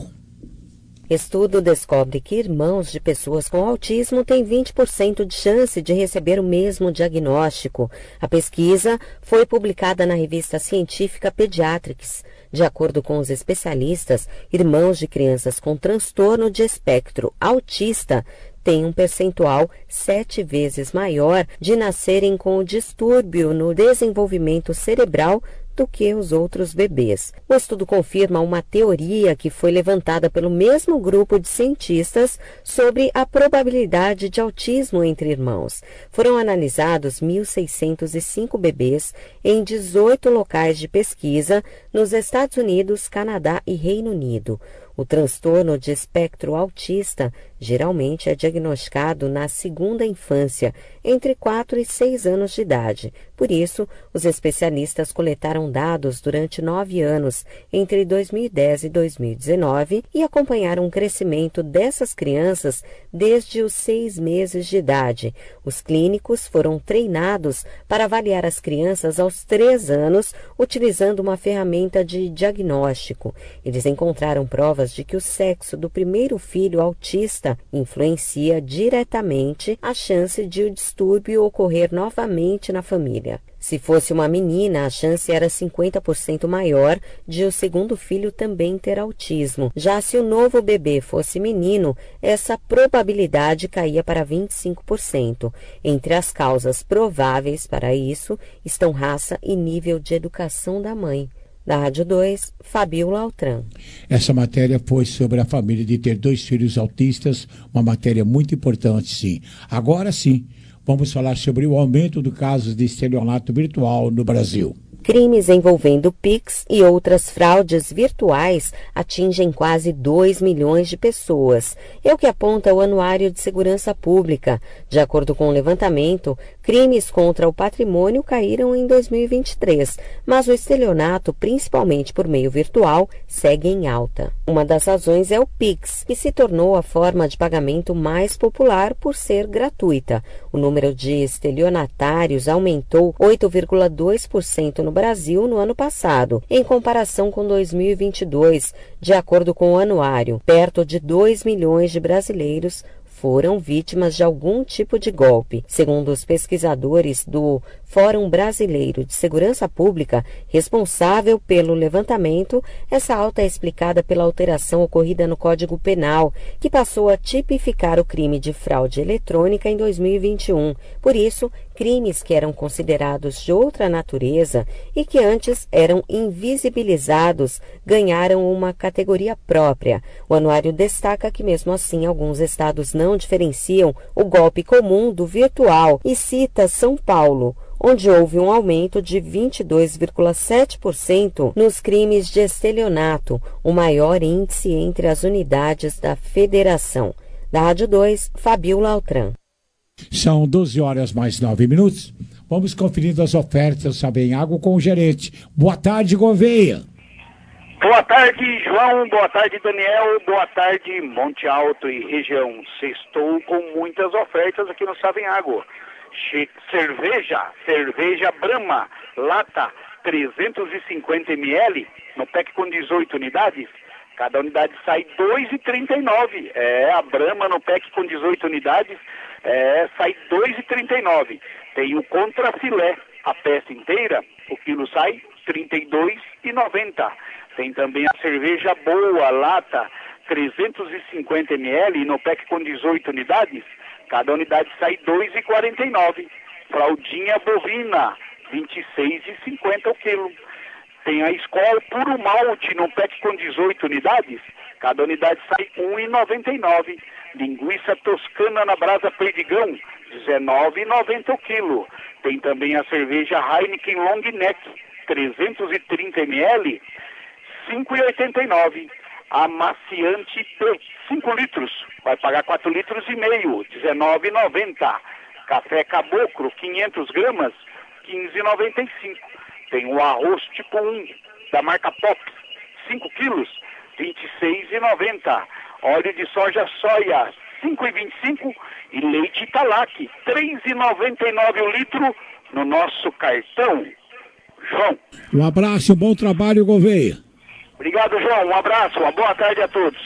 Estudo descobre que irmãos de pessoas com autismo têm vinte por cento de chance de receber o mesmo diagnóstico. A pesquisa foi publicada na revista científica Pediatrics. De acordo com os especialistas, irmãos de crianças com transtorno de espectro autista têm um percentual sete vezes maior de nascerem com o distúrbio no desenvolvimento cerebral do que os outros bebês. O estudo confirma uma teoria que foi levantada pelo mesmo grupo de cientistas sobre a probabilidade de autismo entre irmãos. Foram analisados mil seiscentos e cinco bebês em dezoito locais de pesquisa nos Estados Unidos, Canadá e Reino Unido. O transtorno de espectro autista geralmente é diagnosticado na segunda infância, entre quatro e seis anos de idade. Por isso, os especialistas coletaram dados durante nove anos, entre dois mil e dez e dois mil e dezenove, e acompanharam o crescimento dessas crianças desde os seis meses de idade. Os clínicos foram treinados para avaliar as crianças aos três anos, utilizando uma ferramenta de diagnóstico. Eles encontraram provas de que o sexo do primeiro filho autista influencia diretamente a chance de o distúrbio ocorrer novamente na família. Se fosse uma menina, a chance era cinquenta por cento maior de o segundo filho também ter autismo. Já se o novo bebê fosse menino, essa probabilidade caía para vinte e cinco por cento. Entre as causas prováveis para isso estão raça e nível de educação da mãe. Da Rádio dois, Fabiola Altran. Essa matéria foi sobre a família de ter dois filhos autistas, uma matéria muito importante, sim. Agora sim, vamos falar sobre o aumento do casos de estelionato virtual no Brasil. Crimes envolvendo Pix e outras fraudes virtuais atingem quase dois milhões de pessoas. É o que aponta o Anuário de Segurança Pública. De acordo com o levantamento, crimes contra o patrimônio caíram em dois mil e vinte e três, mas o estelionato, principalmente por meio virtual, segue em alta. Uma das razões é o Pix, que se tornou a forma de pagamento mais popular por ser gratuita. O número de estelionatários aumentou oito vírgula dois por cento no Brasil no ano passado, em comparação com dois mil e vinte e dois, de acordo com o anuário. Perto de dois milhões de brasileiros foram vítimas de algum tipo de golpe. Segundo os pesquisadores do Fórum Brasileiro de Segurança Pública, responsável pelo levantamento, essa alta é explicada pela alteração ocorrida no Código Penal, que passou a tipificar o crime de fraude eletrônica em dois mil e vinte e um. Por isso, crimes que eram considerados de outra natureza e que antes eram invisibilizados ganharam uma categoria própria. O anuário destaca que, mesmo assim, alguns estados não diferenciam o golpe comum do virtual e cita São Paulo, onde houve um aumento de vinte e dois vírgula sete por cento nos crimes de estelionato, o maior índice entre as unidades da federação. Da Rádio dois, Fabiola Altran. São doze horas mais nove minutos. Vamos conferindo as ofertas Savenhago com o gerente. Boa tarde, Gouveia. Boa tarde, João. Boa tarde, Daniel. Boa tarde, Monte Alto e região. Sextou com muitas ofertas aqui no Savenhago. Cerveja, cerveja Brahma, lata, trezentos e cinquenta mililitros, no pack com dezoito unidades. Cada unidade sai dois reais e trinta e nove centavos. É, a Brahma no pack com dezoito unidades, é, sai dois reais e trinta e nove centavos. Tem o contrafilé, a peça inteira, o quilo sai trinta e dois reais e noventa centavos. Tem também a cerveja boa, lata, trezentos e cinquenta mililitros, no pack com dezoito unidades. Cada unidade sai dois reais e quarenta e nove centavos. Fraldinha bovina, vinte e seis reais e cinquenta centavos o quilo. Tem a Skol puro malte no pack com dezoito unidades. Cada unidade sai um real e noventa e nove centavos. Linguiça toscana na brasa Perdigão, dezenove reais e noventa centavos o quilo. Tem também a cerveja Heineken Long Neck, trezentos e trinta mililitros, cinco reais e oitenta e nove centavos. Amaciante P, cinco litros, vai pagar quatro litros e meio, dezenove reais e noventa centavos. Café Caboclo, quinhentas gramas, quinze reais e noventa e cinco centavos. Tem o arroz tipo um, da marca Pop, cinco quilos, vinte e seis reais e noventa centavos. Óleo de soja soia, cinco reais e vinte e cinco centavos. E leite Italac, três reais e noventa e nove centavos o litro, no nosso cartão. João. Um abraço, um bom trabalho, Gouveia. Obrigado, João. Um abraço, uma boa tarde a todos.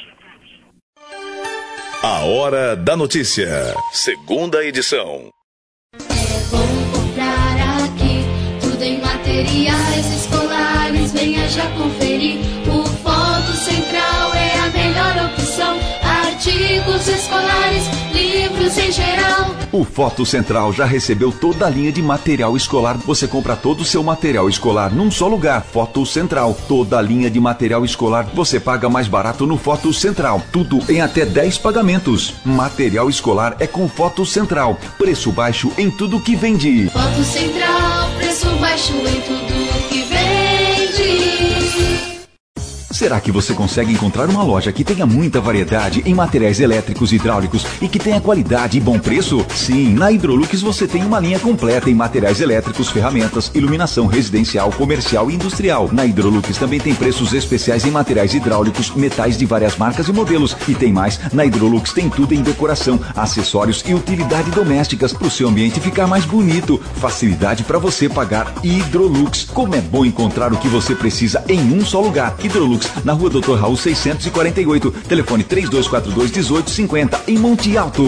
A Hora da Notícia, segunda edição. É bom comprar aqui, tudo em materiais escolares, venha já conferir. O Foto Central é a melhor opção, artigos escolares, livros em geral. O Foto Central já recebeu toda a linha de material escolar. Você compra todo o seu material escolar num só lugar. Foto Central. Toda a linha de material escolar você paga mais barato no Foto Central. Tudo em até dez pagamentos. Material escolar é com Foto Central. Preço baixo em tudo que vende. Foto Central, preço baixo em tudo que vende. Será que você consegue encontrar uma loja que tenha muita variedade em materiais elétricos e hidráulicos e que tenha qualidade e bom preço? Sim, na Hidrolux você tem uma linha completa em materiais elétricos, ferramentas, iluminação residencial, comercial e industrial. Na Hidrolux também tem preços especiais em materiais hidráulicos, metais de várias marcas e modelos. E tem mais, na Hidrolux tem tudo em decoração, acessórios e utilidade domésticas para o seu ambiente ficar mais bonito. Facilidade para você pagar. Hidrolux. Como é bom encontrar o que você precisa em um só lugar. Hidrolux, na rua doutor Raul seiscentos e quarenta e oito, telefone três dois quatro dois, um oito cinco zero, em Monte Alto.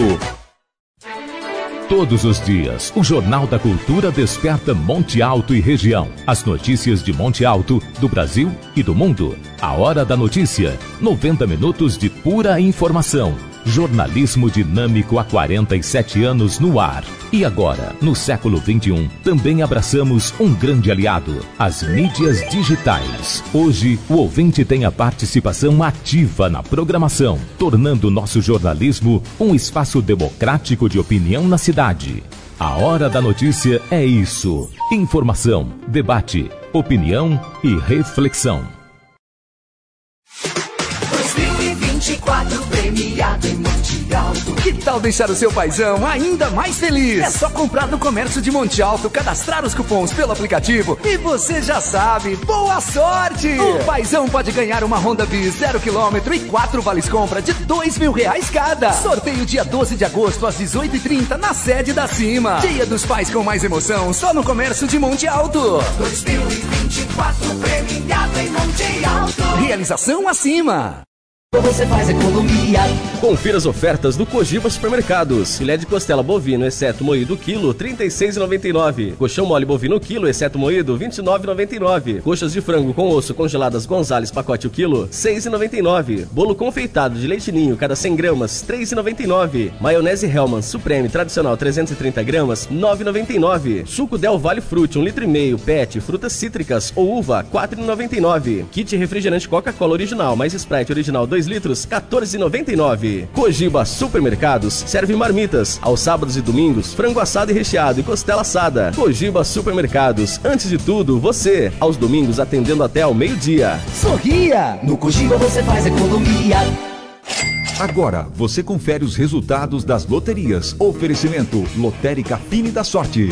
Todos os dias, o Jornal da Cultura desperta Monte Alto e região. As notícias de Monte Alto, do Brasil e do mundo. A Hora da Notícia, noventa minutos de pura informação. Jornalismo dinâmico há quarenta e sete anos no ar. E agora, no século vinte e um, também abraçamos um grande aliado, as mídias digitais. Hoje, o ouvinte tem a participação ativa na programação, tornando nosso jornalismo um espaço democrático de opinião na cidade. A Hora da Notícia é isso: informação, debate, opinião e reflexão. dois mil e vinte e quatro premiado em Monte Alto. Que tal deixar o seu paizão ainda mais feliz? É só comprar no comércio de Monte Alto, cadastrar os cupons pelo aplicativo e você já sabe, boa sorte! O paizão pode ganhar uma Honda Bis zero quilômetro e quatro vales compra de dois mil reais cada. Sorteio dia doze de agosto às dezoito e trinta na sede da Cima. Dia dos Pais com mais emoção só no comércio de Monte Alto. dois mil e vinte e quatro premiado em Monte Alto. Realização acima. Você faz economia. Confira as ofertas do Cogiba Supermercados. Filé de costela bovino, exceto moído, quilo, trinta e seis reais e noventa e nove centavos. Coxão mole bovino, quilo, exceto moído, vinte e nove reais e noventa e nove centavos. Coxas de frango com osso congeladas Gonzales, pacote o quilo, seis reais e noventa e nove centavos. Bolo confeitado de leite ninho, cada cem gramas, três reais e noventa e nove centavos. Maionese Hellmann's Supreme tradicional trezentos e trinta gramas, nove reais e noventa e nove centavos. Suco Del Vale Frute, um litro e meio, pet, frutas cítricas ou uva, quatro reais e noventa e nove centavos. Kit refrigerante Coca-Cola original, mais Sprite original dois litros, quatorze reais e noventa e nove centavos. Cogiba Supermercados serve marmitas. Aos sábados e domingos, frango assado e recheado e costela assada. Cogiba Supermercados, antes de tudo, você. Aos domingos atendendo até ao meio-dia. Sorria! No Cogiba você faz economia. Agora, você confere os resultados das loterias. Oferecimento Lotérica Fine da Sorte.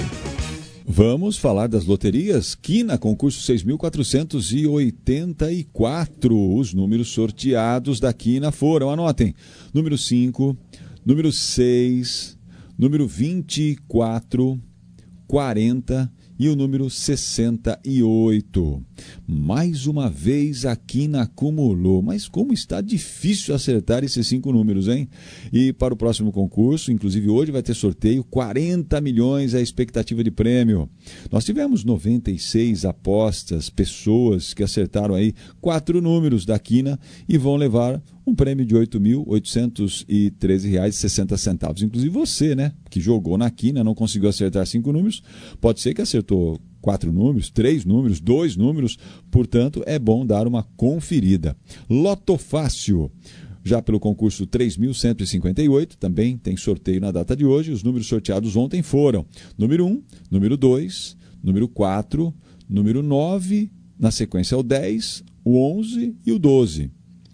Vamos falar das loterias. Quina, concurso seis mil quatrocentos e oitenta e quatro. Os números sorteados da Quina foram, anotem, número cinco, número seis, número vinte e quatro, quarenta e o número sessenta e oito. Mais uma vez a Quina acumulou, mas como está difícil acertar esses cinco números, hein? E para o próximo concurso, inclusive hoje vai ter sorteio, quarenta milhões é a expectativa de prêmio. Nós tivemos noventa e seis apostas, pessoas que acertaram aí quatro números da Quina e vão levar um prêmio de oito mil oitocentos e treze reais e sessenta centavos. Inclusive você, né, que jogou na Quina, não conseguiu acertar cinco números, pode ser que acertou quatro números, três números, dois números, portanto é bom dar uma conferida. Loto Fácil, já pelo concurso três mil cento e cinquenta e oito, também tem sorteio na data de hoje. Os números sorteados ontem foram número um, número dois, número quatro, número nove, na sequência o dez, o onze e o doze.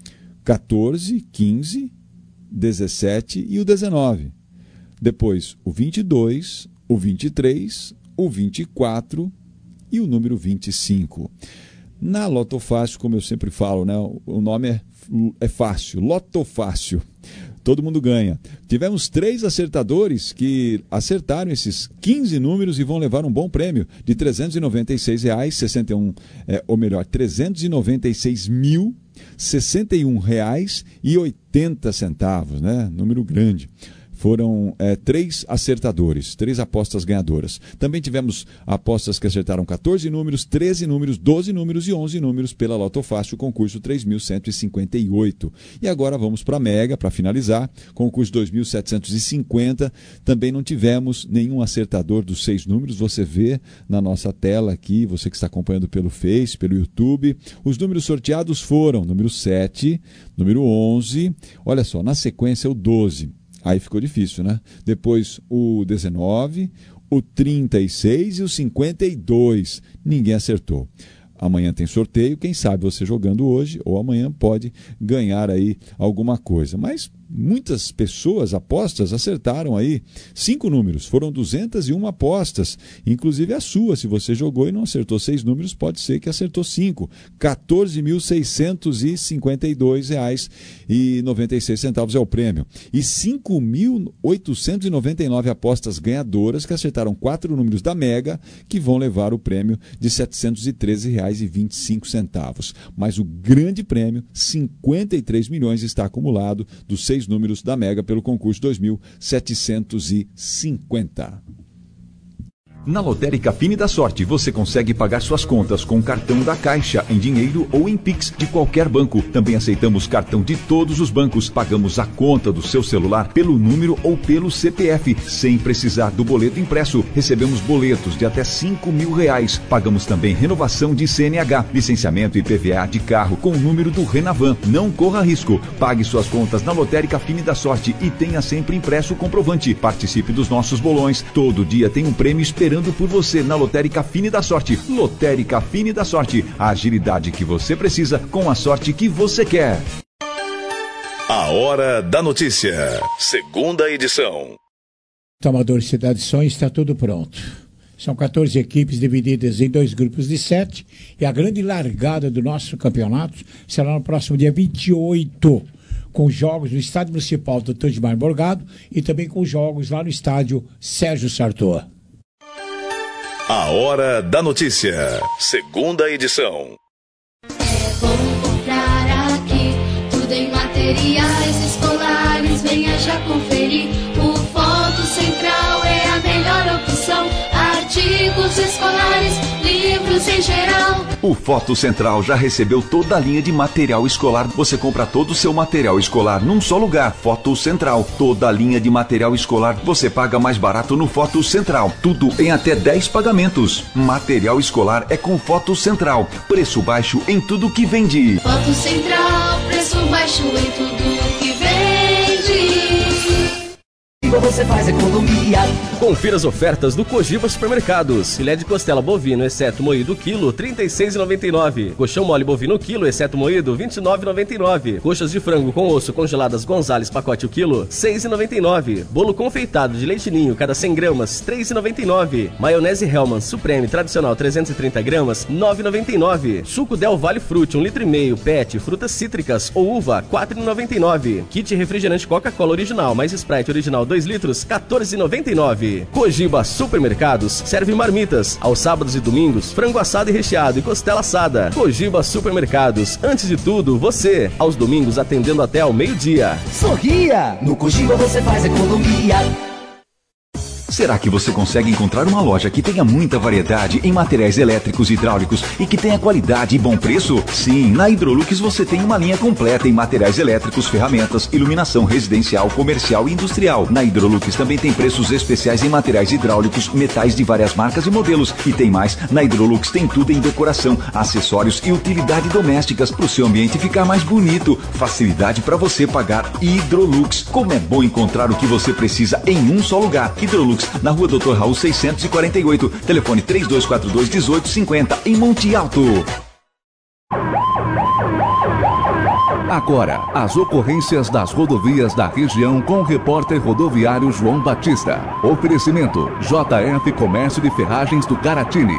quatorze, quinze, dezessete e o dezenove. Depois o vinte e dois, o vinte e três, o vinte e quatro e o número vinte e cinco. Na Loto Fácil, como eu sempre falo, né, o nome é, é fácil, Loto Fácil. Todo mundo ganha. Tivemos três acertadores que acertaram esses quinze números e vão levar um bom prêmio de trezentos e noventa e seis reais e sessenta e um, é, ou melhor, trezentos e noventa e seis mil sessenta e um reais e oitenta centavos, né? Número grande. Foram é, três acertadores, três apostas ganhadoras. Também tivemos apostas que acertaram quatorze números, treze números, doze números e onze números pela Loto Fácil, concurso três mil cento e cinquenta e oito. E agora vamos para a Mega, para finalizar, concurso dois mil setecentos e cinquenta. Também não tivemos nenhum acertador dos seis números, você vê na nossa tela aqui, você que está acompanhando pelo Face, pelo YouTube. Os números sorteados foram número sete, número onze, olha só, na sequência o doze. Aí ficou difícil, né? Depois o dezenove, o trinta e seis e o cinquenta e dois. Ninguém acertou. Amanhã tem sorteio, quem sabe você jogando hoje ou amanhã pode ganhar aí alguma coisa. Mas muitas pessoas apostas acertaram aí cinco números, foram duzentas e uma apostas, inclusive a sua, se você jogou e não acertou seis números, pode ser que acertou cinco, quatorze mil seiscentos e cinquenta e dois reais e noventa e seis centavos é o prêmio, e cinco mil oitocentos e noventa e nove apostas ganhadoras que acertaram quatro números da Mega, que vão levar o prêmio de setecentos e treze reais e vinte e cinco centavos, mas o grande prêmio, cinquenta e três milhões, está acumulado dos seis números da Mega pelo concurso dois mil setecentos e cinquenta. Na Lotérica Fine da Sorte, você consegue pagar suas contas com cartão da Caixa, em dinheiro ou em Pix de qualquer banco. Também aceitamos cartão de todos os bancos. Pagamos a conta do seu celular pelo número ou pelo C P F, sem precisar do boleto impresso. Recebemos boletos de até cinco mil reais. Pagamos também renovação de C N H, licenciamento e I P V A de carro com o número do Renavan. Não corra risco. Pague suas contas na Lotérica Fine da Sorte e tenha sempre impresso o comprovante. Participe dos nossos bolões. Todo dia tem um prêmio esperando por você na Lotérica Fine da Sorte. Lotérica Fine da Sorte, a agilidade que você precisa com a sorte que você quer. A Hora da Notícia, segunda edição. Amador Cidade Sonho está tudo pronto. São quatorze equipes divididas em dois grupos de sete e a grande largada do nosso campeonato será no próximo dia vinte e oito, com jogos no Estádio Municipal do Tandimar Morgado e também com jogos lá no Estádio Sérgio Sartor. A Hora da Notícia, segunda edição. É bom comprar aqui, tudo em material. materiais escolares, venha já conferir. O Foto Central é a melhor opção. Artigos escolares, livros em geral. O Foto Central já recebeu toda a linha de material escolar. Você compra todo o seu material escolar num só lugar. Foto Central. Toda a linha de material escolar você paga mais barato no Foto Central. Tudo em até dez pagamentos. Material escolar é com Foto Central. Preço baixo em tudo que vende. Foto Central, preço baixo em tudo que vende. Você faz economia. Confira as ofertas do Cogiba Supermercados. Filé de costela bovino, exceto moído, quilo, trinta e seis reais e noventa e nove centavos. Colchão mole bovino, quilo, exceto moído, vinte e nove reais e noventa e nove centavos. Coxas de frango com osso congeladas Gonzales, pacote o quilo, seis reais e noventa e nove centavos. Bolo confeitado de leite ninho, cada cem gramas, três reais e noventa e nove centavos. Maionese Hellman Supreme tradicional trezentos e trinta gramas, nove reais e noventa e nove centavos. Suco Del Vale Frute, um litro e meio, pet, frutas cítricas ou uva, quatro reais e noventa e nove centavos. Kit refrigerante Coca-Cola original mais Sprite original dois litros, quatorze reais e noventa e nove centavos. Cogiba Supermercados serve marmitas. Aos sábados e domingos, frango assado e recheado e costela assada. Cogiba Supermercados, antes de tudo, você. Aos domingos atendendo até ao meio-dia. Sorria! No Cogiba você faz economia. Será que você consegue encontrar uma loja que tenha muita variedade em materiais elétricos e hidráulicos e que tenha qualidade e bom preço? Sim, na Hidrolux você tem uma linha completa em materiais elétricos, ferramentas, iluminação residencial, comercial e industrial. Na Hidrolux também tem preços especiais em materiais hidráulicos, metais de várias marcas e modelos. E tem mais, na Hidrolux tem tudo em decoração, acessórios e utilidade domésticas para o seu ambiente ficar mais bonito. Facilidade para você pagar. Hidrolux. Como é bom encontrar o que você precisa em um só lugar. Hidrolux, na rua doutor Raul seiscentos e quarenta e oito, telefone três dois quatro dois, um oito cinco zero, em Monte Alto. Agora, as ocorrências das rodovias da região com o repórter rodoviário João Batista. Oferecimento J F Comércio de Ferragens do Caratini.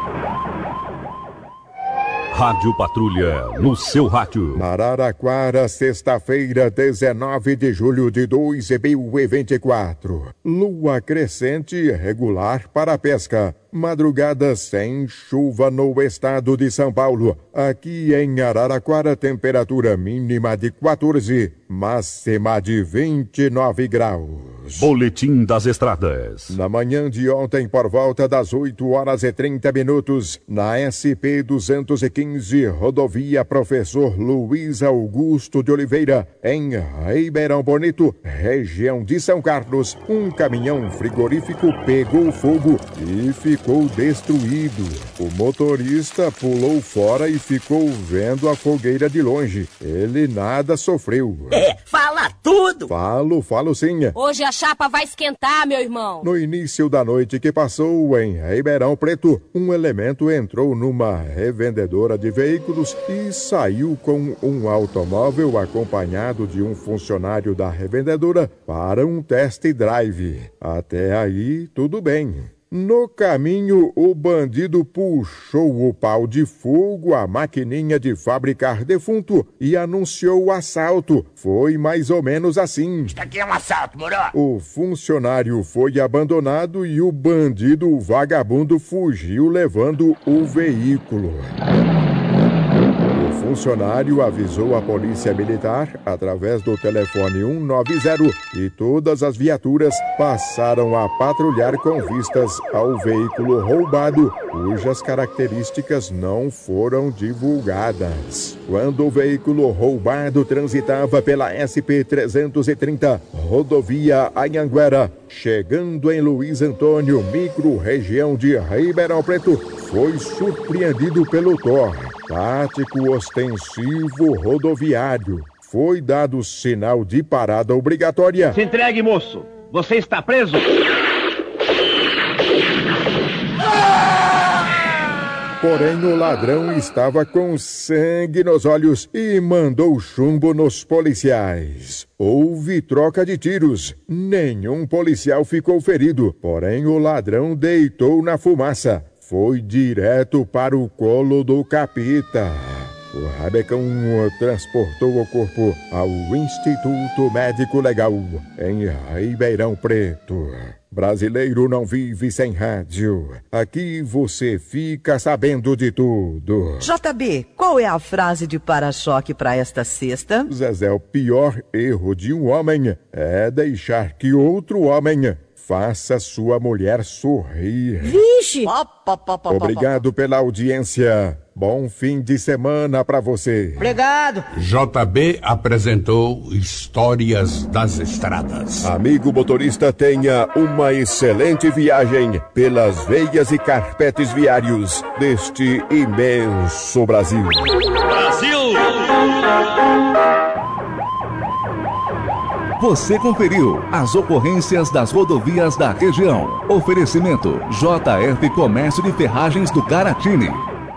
Rádio Patrulha, no seu rádio. Araraquara, sexta-feira, dezenove de julho de dois mil e vinte e quatro. Lua crescente regular para a pesca. Madrugada sem chuva no estado de São Paulo. Aqui em Araraquara, temperatura mínima de quatorze, máxima de vinte e nove graus. Boletim das Estradas. Na manhã de ontem, por volta das oito horas e trinta minutos, na S P duzentos e quinze, rodovia Professor Luiz Augusto de Oliveira, em Ribeirão Bonito, região de São Carlos, um caminhão frigorífico pegou fogo e ficou ficou destruído. O motorista pulou fora e ficou vendo a fogueira de longe. Ele nada sofreu. É, fala tudo! Falo, falo sim. Hoje a chapa vai esquentar, meu irmão. No início da noite que passou em Ribeirão Preto, um elemento entrou numa revendedora de veículos e saiu com um automóvel acompanhado de um funcionário da revendedora para um test drive. Até aí, tudo bem. No caminho, o bandido puxou o pau de fogo, a maquininha de fabricar defunto, e anunciou o assalto. Foi mais ou menos assim. Isso aqui é um assalto, moro? O funcionário foi abandonado e o bandido, o vagabundo, fugiu levando o veículo. O funcionário avisou a polícia militar através do telefone um nove zero e todas as viaturas passaram a patrulhar com vistas ao veículo roubado, cujas características não foram divulgadas. Quando o veículo roubado transitava pela S P trezentos e trinta, rodovia Anhanguera, chegando em Luiz Antônio, micro-região de Ribeirão Preto, foi surpreendido pelo T O R, tático ostensivo rodoviário. Foi dado sinal de parada obrigatória. Se entregue, moço. Você está preso. Porém, o ladrão estava com sangue nos olhos e mandou chumbo nos policiais. Houve troca de tiros. Nenhum policial ficou ferido. Porém, o ladrão deitou na fumaça. Foi direto para o colo do capita. O rabecão transportou o corpo ao Instituto Médico Legal, em Ribeirão Preto. Brasileiro não vive sem rádio. Aqui você fica sabendo de tudo. J B, qual é a frase de para-choque para esta sexta? Zezé, o pior erro de um homem é deixar que outro homem faça sua mulher sorrir. Vixe! Obrigado pela audiência. Bom fim de semana pra você. Obrigado. J B apresentou Histórias das Estradas. Amigo motorista, tenha uma excelente viagem pelas veias e carpetes viários deste imenso Brasil. Brasil! Você conferiu as ocorrências das rodovias da região. Oferecimento J F Comércio de Ferragens do Garatini.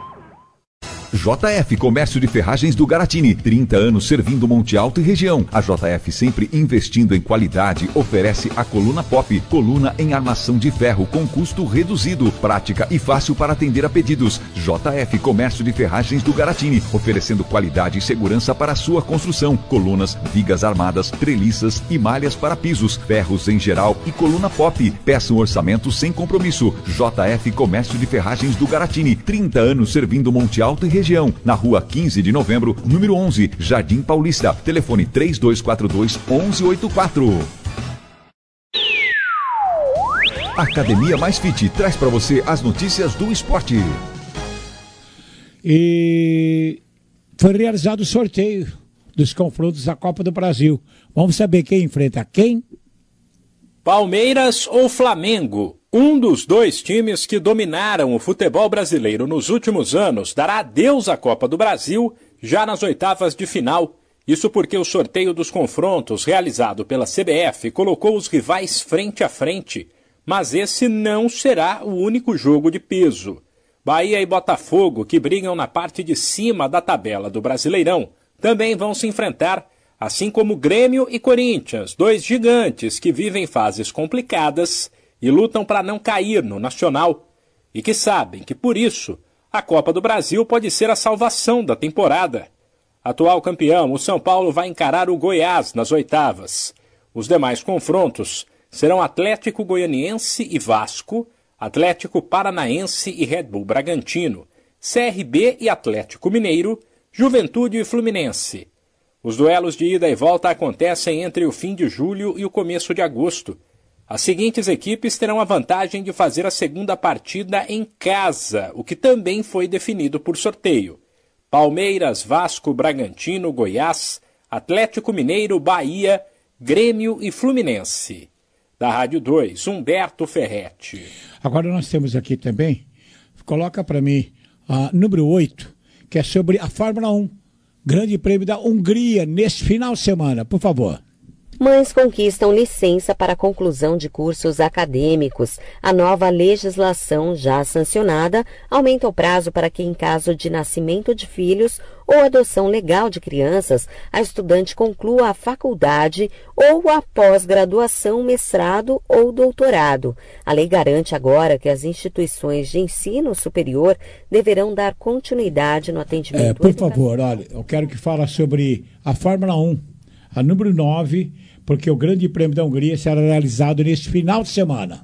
J F Comércio de Ferragens do Garatini, trinta anos servindo Monte Alto e região. A J F, sempre investindo em qualidade, oferece a coluna pop, coluna em armação de ferro com custo reduzido, prática e fácil para atender a pedidos. J F Comércio de Ferragens do Garatini, oferecendo qualidade e segurança para a sua construção. Colunas, vigas armadas, treliças e malhas para pisos, ferros em geral e coluna pop. Peça um orçamento sem compromisso. J F Comércio de Ferragens do Garatini, trinta anos servindo Monte Alto e região. Na rua quinze de novembro, número onze, Jardim Paulista. Telefone três dois quatro dois, um um oito quatro. Academia Mais Fit traz para você as notícias do esporte. E foi realizado o sorteio dos confrontos da Copa do Brasil. Vamos saber quem enfrenta quem? Palmeiras ou Flamengo? Um dos dois times que dominaram o futebol brasileiro nos últimos anos dará adeus à Copa do Brasil já nas oitavas de final. Isso porque o sorteio dos confrontos realizado pela C B F colocou os rivais frente a frente. Mas esse não será o único jogo de peso. Bahia e Botafogo, que brigam na parte de cima da tabela do Brasileirão, também vão se enfrentar, assim como Grêmio e Corinthians, dois gigantes que vivem fases complicadas e lutam para não cair no Nacional, e que sabem que, por isso, a Copa do Brasil pode ser a salvação da temporada. Atual campeão, o São Paulo vai encarar o Goiás nas oitavas. Os demais confrontos serão Atlético Goianiense e Vasco, Atlético Paranaense e Red Bull Bragantino, C R B e Atlético Mineiro, Juventude e Fluminense. Os duelos de ida e volta acontecem entre o fim de julho e o começo de agosto. As seguintes equipes terão a vantagem de fazer a segunda partida em casa, o que também foi definido por sorteio. Palmeiras, Vasco, Bragantino, Goiás, Atlético Mineiro, Bahia, Grêmio e Fluminense. Da Rádio dois, Humberto Ferretti. Agora nós temos aqui também, coloca para mim, a número oito, que é sobre a Fórmula um. Grande Prêmio da Hungria neste final de semana, por favor. Mães conquistam licença para a conclusão de cursos acadêmicos. A nova legislação, já sancionada, aumenta o prazo para que, em caso de nascimento de filhos ou adoção legal de crianças, a estudante conclua a faculdade ou a pós-graduação, mestrado ou doutorado. A lei garante agora que as instituições de ensino superior deverão dar continuidade no atendimento. É, por favor, olha, eu quero que fale sobre a Fórmula um, a número nove, porque o Grande Prêmio da Hungria será realizado neste final de semana.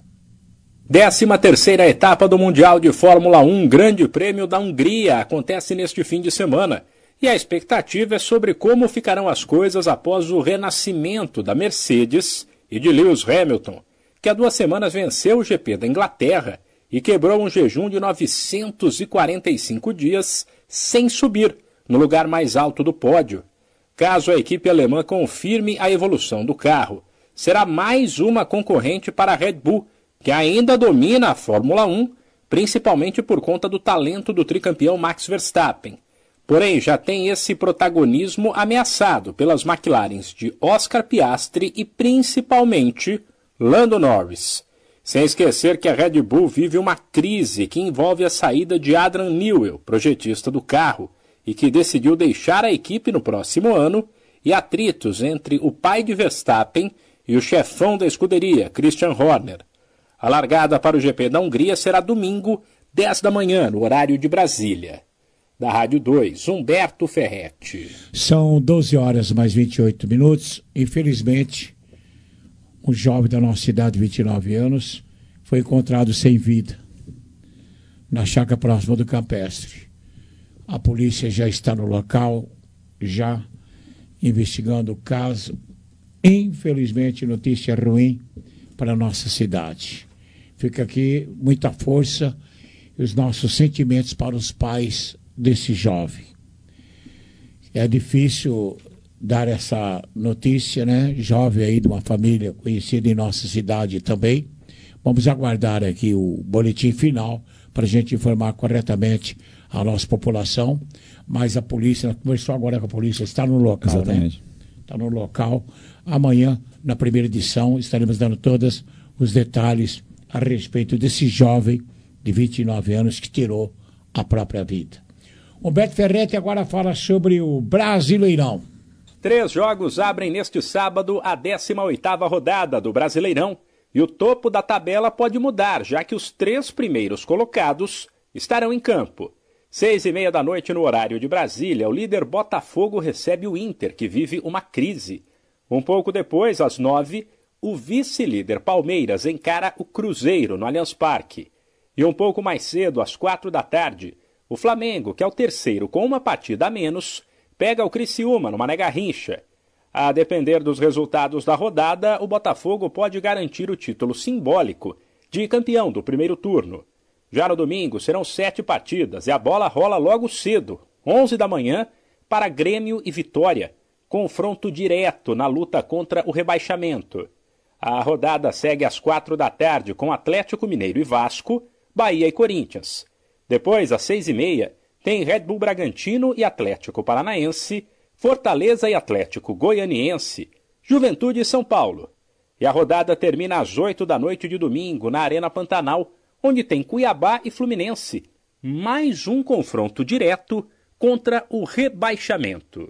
Décima terceira etapa do Mundial de Fórmula um, Grande Prêmio da Hungria, acontece neste fim de semana. E a expectativa é sobre como ficarão as coisas após o renascimento da Mercedes e de Lewis Hamilton, que há duas semanas venceu o G P da Inglaterra e quebrou um jejum de novecentos e quarenta e cinco dias sem subir no lugar mais alto do pódio. Caso a equipe alemã confirme a evolução do carro, será mais uma concorrente para a Red Bull, que ainda domina a Fórmula um, principalmente por conta do talento do tricampeão Max Verstappen. Porém, já tem esse protagonismo ameaçado pelas McLarens de Oscar Piastri e, principalmente, Lando Norris. Sem esquecer que a Red Bull vive uma crise que envolve a saída de Adrian Newey, projetista do carro, e que decidiu deixar a equipe no próximo ano, e atritos entre o pai de Verstappen e o chefão da escuderia, Christian Horner. A largada para o G P da Hungria será domingo, dez da manhã, no horário de Brasília. Da Rádio dois, Humberto Ferretti. São doze horas mais vinte e oito minutos. Infelizmente, um jovem da nossa cidade de vinte e nove anos, foi encontrado sem vida na chácara próxima do Campestre. A polícia já está no local, já investigando o caso. Infelizmente, notícia ruim para a nossa cidade. Fica aqui muita força e os nossos sentimentos para os pais desse jovem. É difícil dar essa notícia, né? Jovem aí de uma família conhecida em nossa cidade também. Vamos aguardar aqui o boletim final para a gente informar corretamente a nossa população. Mas a polícia, conversou agora com a polícia, está no local, Exatamente. né? Está no local. Amanhã, na primeira edição, estaremos dando todos os detalhes a respeito desse jovem de vinte e nove anos que tirou a própria vida. Humberto Ferretti agora fala sobre o Brasileirão. Três jogos abrem neste sábado a décima oitava rodada do Brasileirão e o topo da tabela pode mudar, já que os três primeiros colocados estarão em campo. Seis e meia da noite no horário de Brasília, o líder Botafogo recebe o Inter, que vive uma crise. Um pouco depois, às nove, o vice-líder Palmeiras encara o Cruzeiro no Allianz Parque. E um pouco mais cedo, às quatro da tarde, o Flamengo, que é o terceiro com uma partida a menos, pega o Criciúma no Mané Garrincha. A depender dos resultados da rodada, o Botafogo pode garantir o título simbólico de campeão do primeiro turno. Já no domingo serão sete partidas e a bola rola logo cedo, onze da manhã, para Grêmio e Vitória, confronto direto na luta contra o rebaixamento. A rodada segue às quatro da tarde com Atlético Mineiro e Vasco, Bahia e Corinthians. Depois, às seis e meia, tem Red Bull Bragantino e Atlético Paranaense, Fortaleza e Atlético Goianiense, Juventude e São Paulo. E a rodada termina às oito da noite de domingo na Arena Pantanal, onde tem Cuiabá e Fluminense. Mais um confronto direto contra o rebaixamento.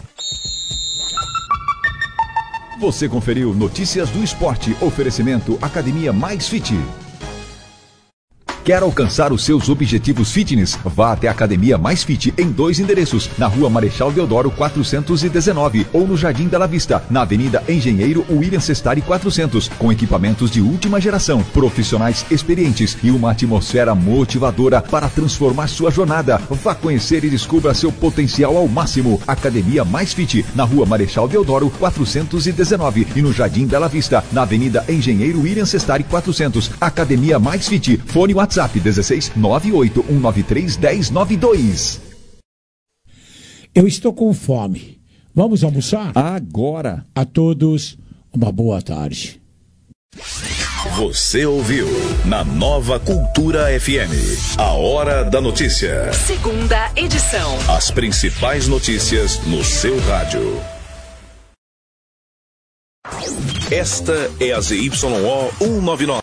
Você conferiu Notícias do Esporte, oferecimento Academia Mais Fit. Quer alcançar os seus objetivos fitness? Vá até a Academia Mais Fit em dois endereços, na Rua Marechal Deodoro quatrocentos e dezenove ou no Jardim Bela Vista, na Avenida Engenheiro William Sestari quatrocentos, com equipamentos de última geração, profissionais experientes e uma atmosfera motivadora para transformar sua jornada. Vá conhecer e descubra seu potencial ao máximo. Academia Mais Fit, na Rua Marechal Deodoro quatrocentos e dezenove e no Jardim Bela Vista, na Avenida Engenheiro William Sestari quatrocentos. Academia Mais Fit. Fone WhatsApp dezesseis nove oito um nove três um zero nove dois. Eu estou com fome. Vamos almoçar? Agora. A todos, uma boa tarde. Você ouviu na Nova Cultura F M, a Hora da Notícia. Segunda edição. As principais notícias no seu rádio. Esta é a Z Y O cento e noventa e nove.